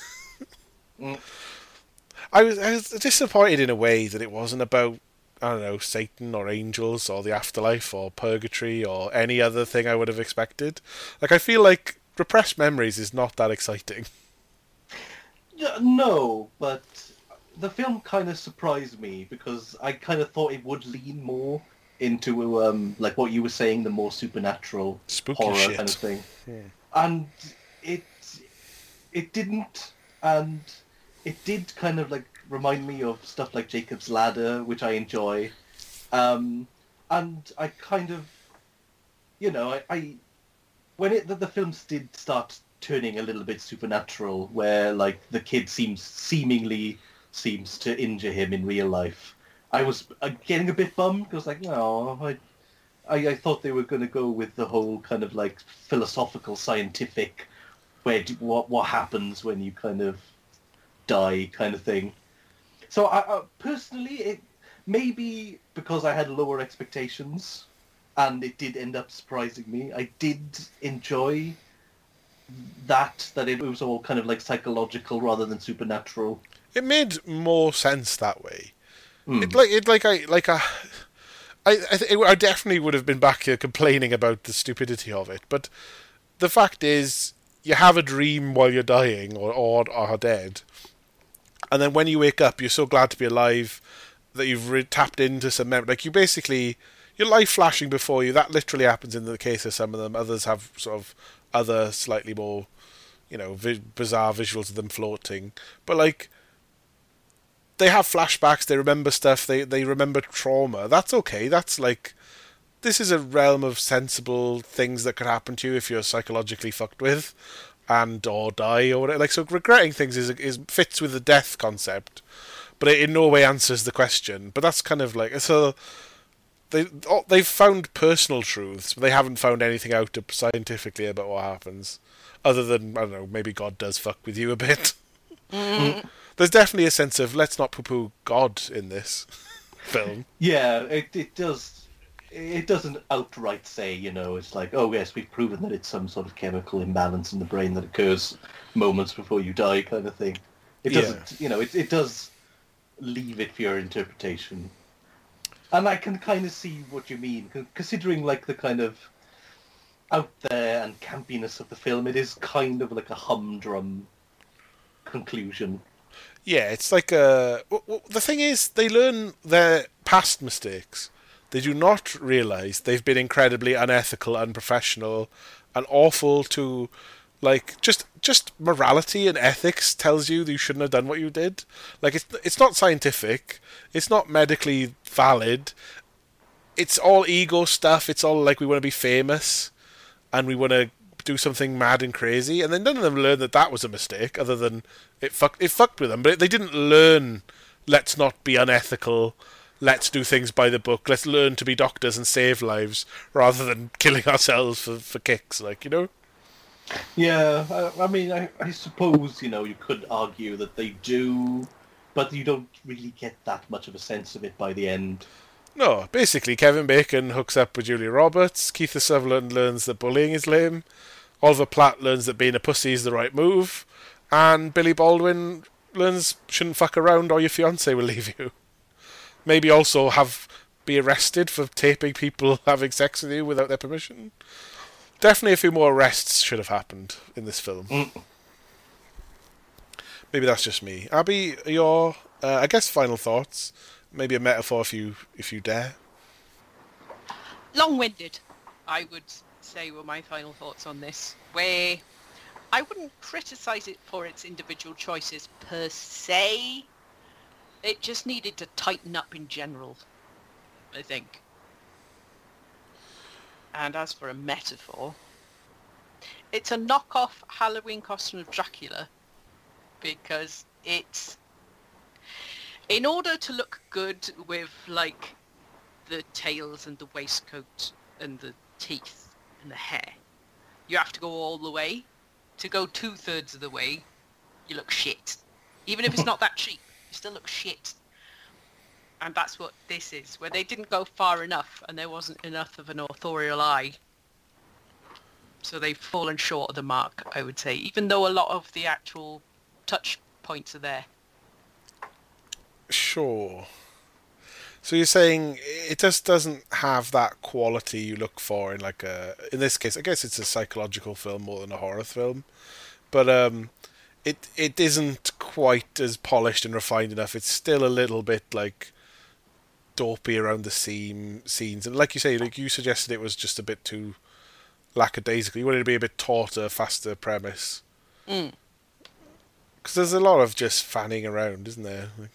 mm. I was I was disappointed in a way that it wasn't about, I don't know, Satan or angels or the afterlife or purgatory or any other thing I would have expected. Like, I feel like Repressed Memories is not that exciting. Yeah, no, but the film kind of surprised me because I kind of thought it would lean more into, um, like what you were saying, the more supernatural Spooky horror shit. kind of thing. Yeah. And it it didn't, and it did kind of like remind me of stuff like Jacob's Ladder, which I enjoy. Um, and I kind of, you know, I, I when it the, the films did start turning a little bit supernatural, where like the kid seems seemingly seems to injure him in real life, I was uh, getting a bit bummed because like, no, I, I I thought they were going to go with the whole kind of like philosophical, scientific, where do, what what happens when you kind of die kind of thing. So I, I personally, it maybe because I had lower expectations, and it did end up surprising me. I did enjoy that that it was all kind of like psychological rather than supernatural. It made more sense that way. Mm. It like it like I like a. I I, th- I definitely would have been back here complaining about the stupidity of it, but the fact is, you have a dream while you're dying or or are dead, and then when you wake up, you're so glad to be alive that you've re- tapped into some memory. Like, you basically, your life flashing before you. That literally happens in the case of some of them. Others have sort of other slightly more, you know, vi- bizarre visuals of them floating. But like, they have flashbacks. They remember stuff. They they remember trauma. That's okay. That's like, this is a realm of sensible things that could happen to you if you're psychologically fucked with, and or die or whatever. Like, so regretting things is is fits with the death concept, but it in no way answers the question. But that's kind of like, so they they've found personal truths, but they haven't found anything out scientifically about what happens, other than, I don't know, maybe God does fuck with you a bit. Mm. There's definitely a sense of let's not poo-poo God in this film. Yeah, it it does. It doesn't outright say, you know, it's like, oh yes, we've proven that it's some sort of chemical imbalance in the brain that occurs moments before you die, kind of thing. It doesn't, yeah. you know, it it does leave it for your interpretation. And I can kind of see what you mean, considering like the kind of out there and campiness of the film. It is kind of like a humdrum conclusion. Yeah, it's like a. Well, the thing is, they learn their past mistakes. They do not realise they've been incredibly unethical, unprofessional, and awful to, like, just just morality and ethics tells you that you shouldn't have done what you did. Like, it's it's not scientific, it's not medically valid, it's all ego stuff, it's all like we want to be famous, and we want to do something mad and crazy, and then none of them learn that that was a mistake, other than it fucked, it fucked with them, but they didn't learn, let's not be unethical, let's do things by the book, let's learn to be doctors and save lives, rather than killing ourselves for, for kicks, like, you know? Yeah, I, I mean, I, I suppose, you know, you could argue that they do, but you don't really get that much of a sense of it by the end. No, basically, Kevin Bacon hooks up with Julia Roberts, Keith Sutherland learns that bullying is lame, Oliver Platt learns that being a pussy is the right move, and Billy Baldwin learns shouldn't fuck around or your fiancé will leave you. Maybe also have be arrested for taping people having sex with you without their permission. Definitely a few more arrests should have happened in this film. Mm. Maybe that's just me. Abby, your, uh, I guess, final thoughts. Maybe a metaphor if you if you dare. Long-winded, I would say, were my final thoughts on this. Where I wouldn't criticise it for its individual choices per se. It just needed to tighten up in general, I think. And as for a metaphor, it's a knockoff Halloween costume of Dracula, because it's in order to look good with like the tails and the waistcoat and the teeth and the hair, you have to go all the way. To go two thirds of the way, you look shit. Even if it's not that cheap, you still look shit. And that's what this is, where they didn't go far enough and there wasn't enough of an authorial eye. So they've fallen short of the mark, I would say, even though a lot of the actual touch points are there. Sure. So you're saying it just doesn't have that quality you look for in like a, in this case, I guess it's a psychological film more than a horror film, but um, it it isn't quite as polished and refined enough. It's still a little bit like dopey around the seam scenes, and like you say, like you suggested, it was just a bit too lackadaisical. You wanted to be a bit tauter, faster premise. Mm. Because there's a lot of just fanning around, isn't there? Like,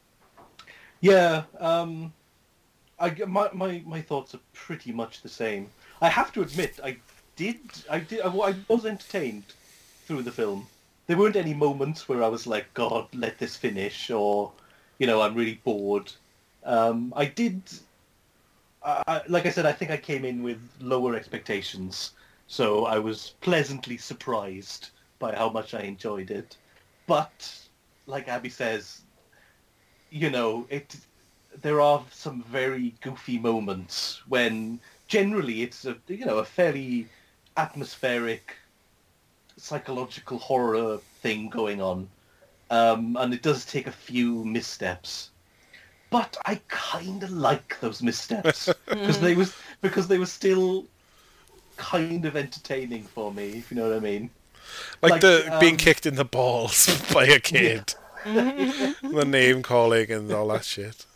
Yeah, um, I, my, my, my thoughts are pretty much the same. I have to admit, I did, I did, I, I was entertained through the film. There weren't any moments where I was like, God, let this finish, or, you know, I'm really bored. Um, I did, I, like I said, I think I came in with lower expectations, so I was pleasantly surprised by how much I enjoyed it. But, like Abby says, you know, it. There are some very goofy moments when generally it's a you know a fairly atmospheric, psychological horror thing going on, um, and it does take a few missteps. But I kind of like those missteps because they was because they were still kind of entertaining for me, if you know what I mean. like, Like, the um, being kicked in the balls by a kid. The name calling and all that shit.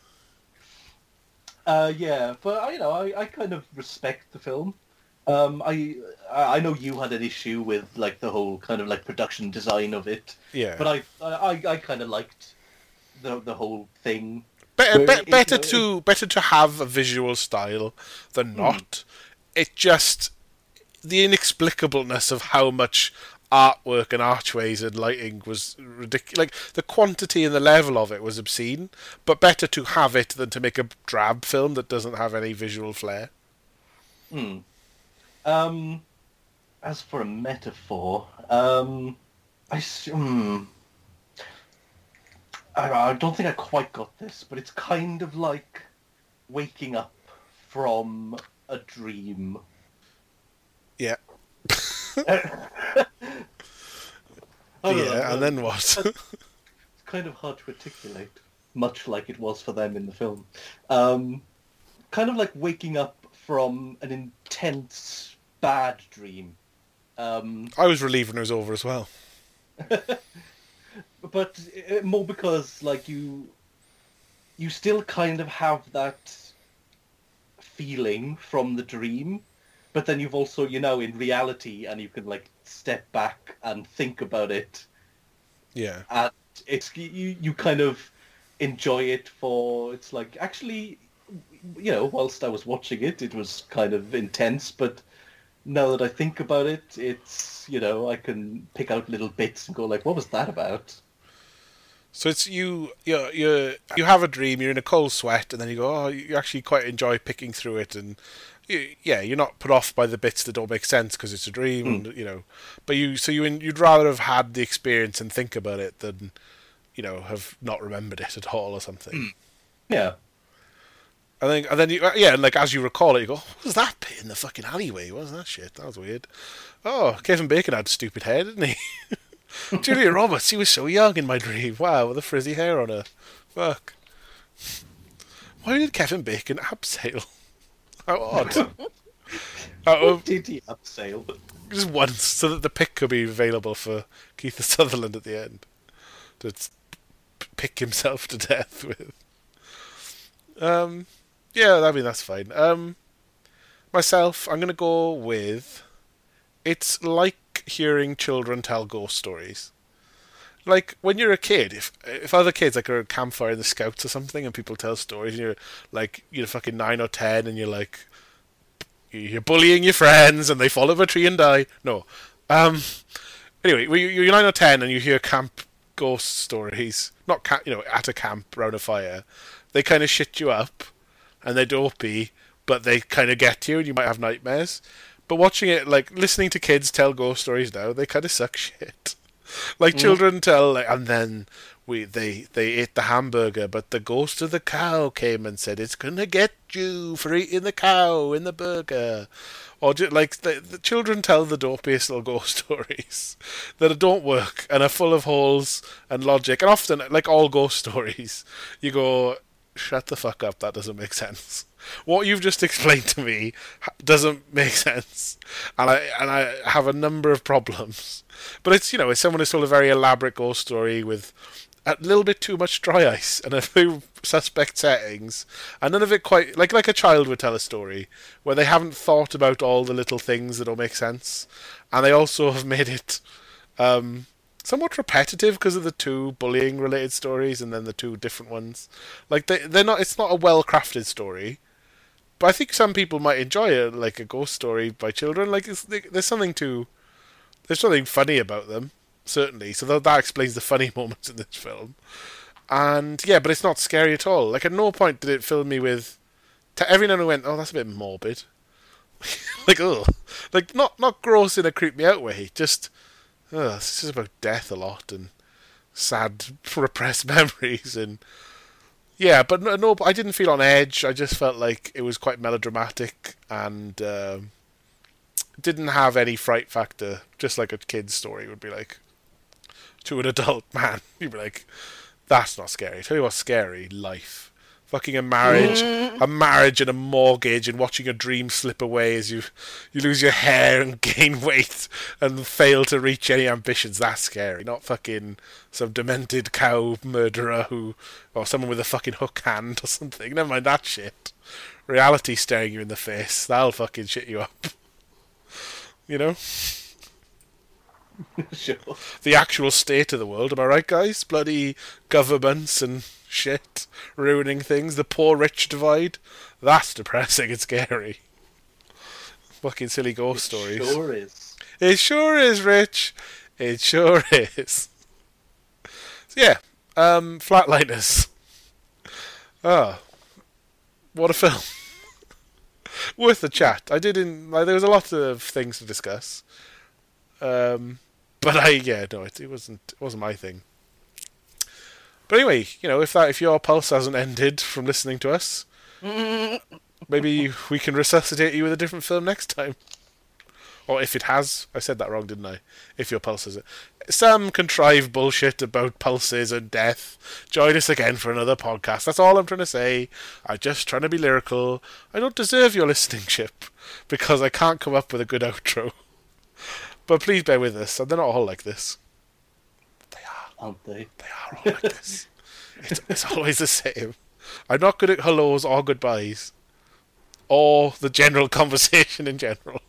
Uh, yeah, but I- you know, I, I kind of respect the film. Um, I I know you had an issue with like the whole kind of like production design of it, Yeah. but I I, I kind of liked the the whole thing. Be- Where be- it- better you know, to better to have a visual style than not. It just the inexplicableness of how much artwork and archways and lighting was ridiculous. Like the quantity and the level of it was obscene. But better to have it than to make a drab film that doesn't have any visual flair. Hmm. Um, as for a metaphor, um, I s- hmm. I, I don't think I quite got this, but it's kind of like waking up from a dream. Yeah. I don't know, Yeah, and then what? It's kind of hard to articulate, much like it was for them in the film. Um, kind of like waking up from an intense, bad dream. Um, I was relieved when it was over as well. but uh, more because, like, you you still kind of have that feeling from the dream, but then you've also, you know, in reality, and you can, like, step back and think about it. Yeah. And it's you, you kind of enjoy it for it's like actually you know whilst I was watching it it was kind of intense, but now that I think about it, it's you know I can pick out little bits and go like, what was that about? So it's you, you, you, you have a dream. You're in a cold sweat, and then you go, oh, you actually quite enjoy picking through it, and you, yeah, you're not put off by the bits that don't make sense because it's a dream, Mm. and you know. But you, so you, you'd rather have had the experience and think about it than, you know, have not remembered it at all or something. Yeah. And then, and then you, yeah, and like as you recall it, you go, what was that bit in the fucking alleyway? What was that shit? That was weird. Oh, Kevin Bacon had a stupid hair, didn't he? Julia Roberts, she was so young in my dream. Wow, with the frizzy hair on her. Fuck. Why did Kevin Bacon abseil? How odd. Out of, Did he abseil? just once, so that the pick could be available for Keith Sutherland at the end. To p- pick himself to death with. Um, yeah, I mean, that's fine. Um, myself, I'm going to go with... It's like hearing children tell ghost stories. Like, when you're a kid, if if other kids, like, are at a campfire in the Scouts or something, and people tell stories, and you're, like, you're fucking nine or ten, and you're, like, you're bullying your friends, and they fall over a tree and die. No. Um, anyway, when you- you're nine or ten, and you hear camp ghost stories, not ca- you know, at a camp around a fire, they kind of shit you up, and they're dopey, but they kind of get you, and you might have nightmares. But watching it, like listening to kids tell ghost stories now, they kind of suck shit. Like mm. children tell, like, and then we they they ate the hamburger, but the ghost of the cow came and said it's gonna get you for eating the cow in the burger. Or just, like the, the children tell the dopiest little ghost stories that don't work and are full of holes and logic, and often, like all ghost stories, you go, shut the fuck up, that doesn't make sense. What you've just explained to me doesn't make sense, and I and I have a number of problems. But it's, you know, it's someone who's told a very elaborate ghost story with a little bit too much dry ice and a few suspect settings, and none of it quite like like a child would tell a story where they haven't thought about all the little things that don't make sense, and they also have made it um, somewhat repetitive because of the two bullying related stories and then the two different ones. Like they they're not. It's not a well crafted story. But I think some people might enjoy it, like a ghost story by children. Like it's, there's something to, there's something funny about them, certainly. So that, that explains the funny moments in this film. And yeah, but it's not scary at all. Like at no point did it fill me with. T- every now and then I went, oh, that's a bit morbid. Like oh, like not not gross in a creep me out way. Just, oh, this is about death a lot and sad repressed memories and. Yeah, but no, no, I didn't feel on edge. I just felt like it was quite melodramatic and uh, didn't have any fright factor, just like a kid's story would be like. To an adult man, you'd be like, that's not scary. Tell you what's scary, life. Fucking a marriage, a marriage and a mortgage and watching a dream slip away as you you lose your hair and gain weight and fail to reach any ambitions. That's scary. Not fucking some demented cow murderer who, or someone with a fucking hook hand or something. Never mind that shit. Reality staring you in the face. That'll fucking shit you up. You know? Sure. The actual state of the world, am I right, guys? Bloody governments and shit ruining things. The poor-rich divide. That's depressing and scary. Fucking silly ghost it stories. Sure is. It sure is, Rich. It sure is. So yeah, um, Flatliners. Oh, what a film. Worth the chat. I didn't. Like, there was a lot of things to discuss. Um. But I, yeah, no, it, it wasn't, it wasn't my thing. But anyway, you know, if that, if your pulse hasn't ended from listening to us, maybe we can resuscitate you with a different film next time. Or if it has, I said that wrong, didn't I? If your pulse has it. Some contrived bullshit about pulses and death. Join us again for another podcast. That's all I'm trying to say. I'm just trying to be lyrical. I don't deserve your listening ship because I can't come up with a good outro. But please bear with us, and they're not all like this. They are. Aren't they? They are all like this. It's, it's always the same. I'm not good at hellos or goodbyes. Or the general conversation in general.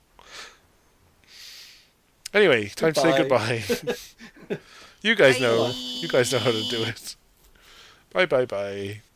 Anyway, time goodbye. to say goodbye. You guys know. You guys know how to do it. Bye bye bye.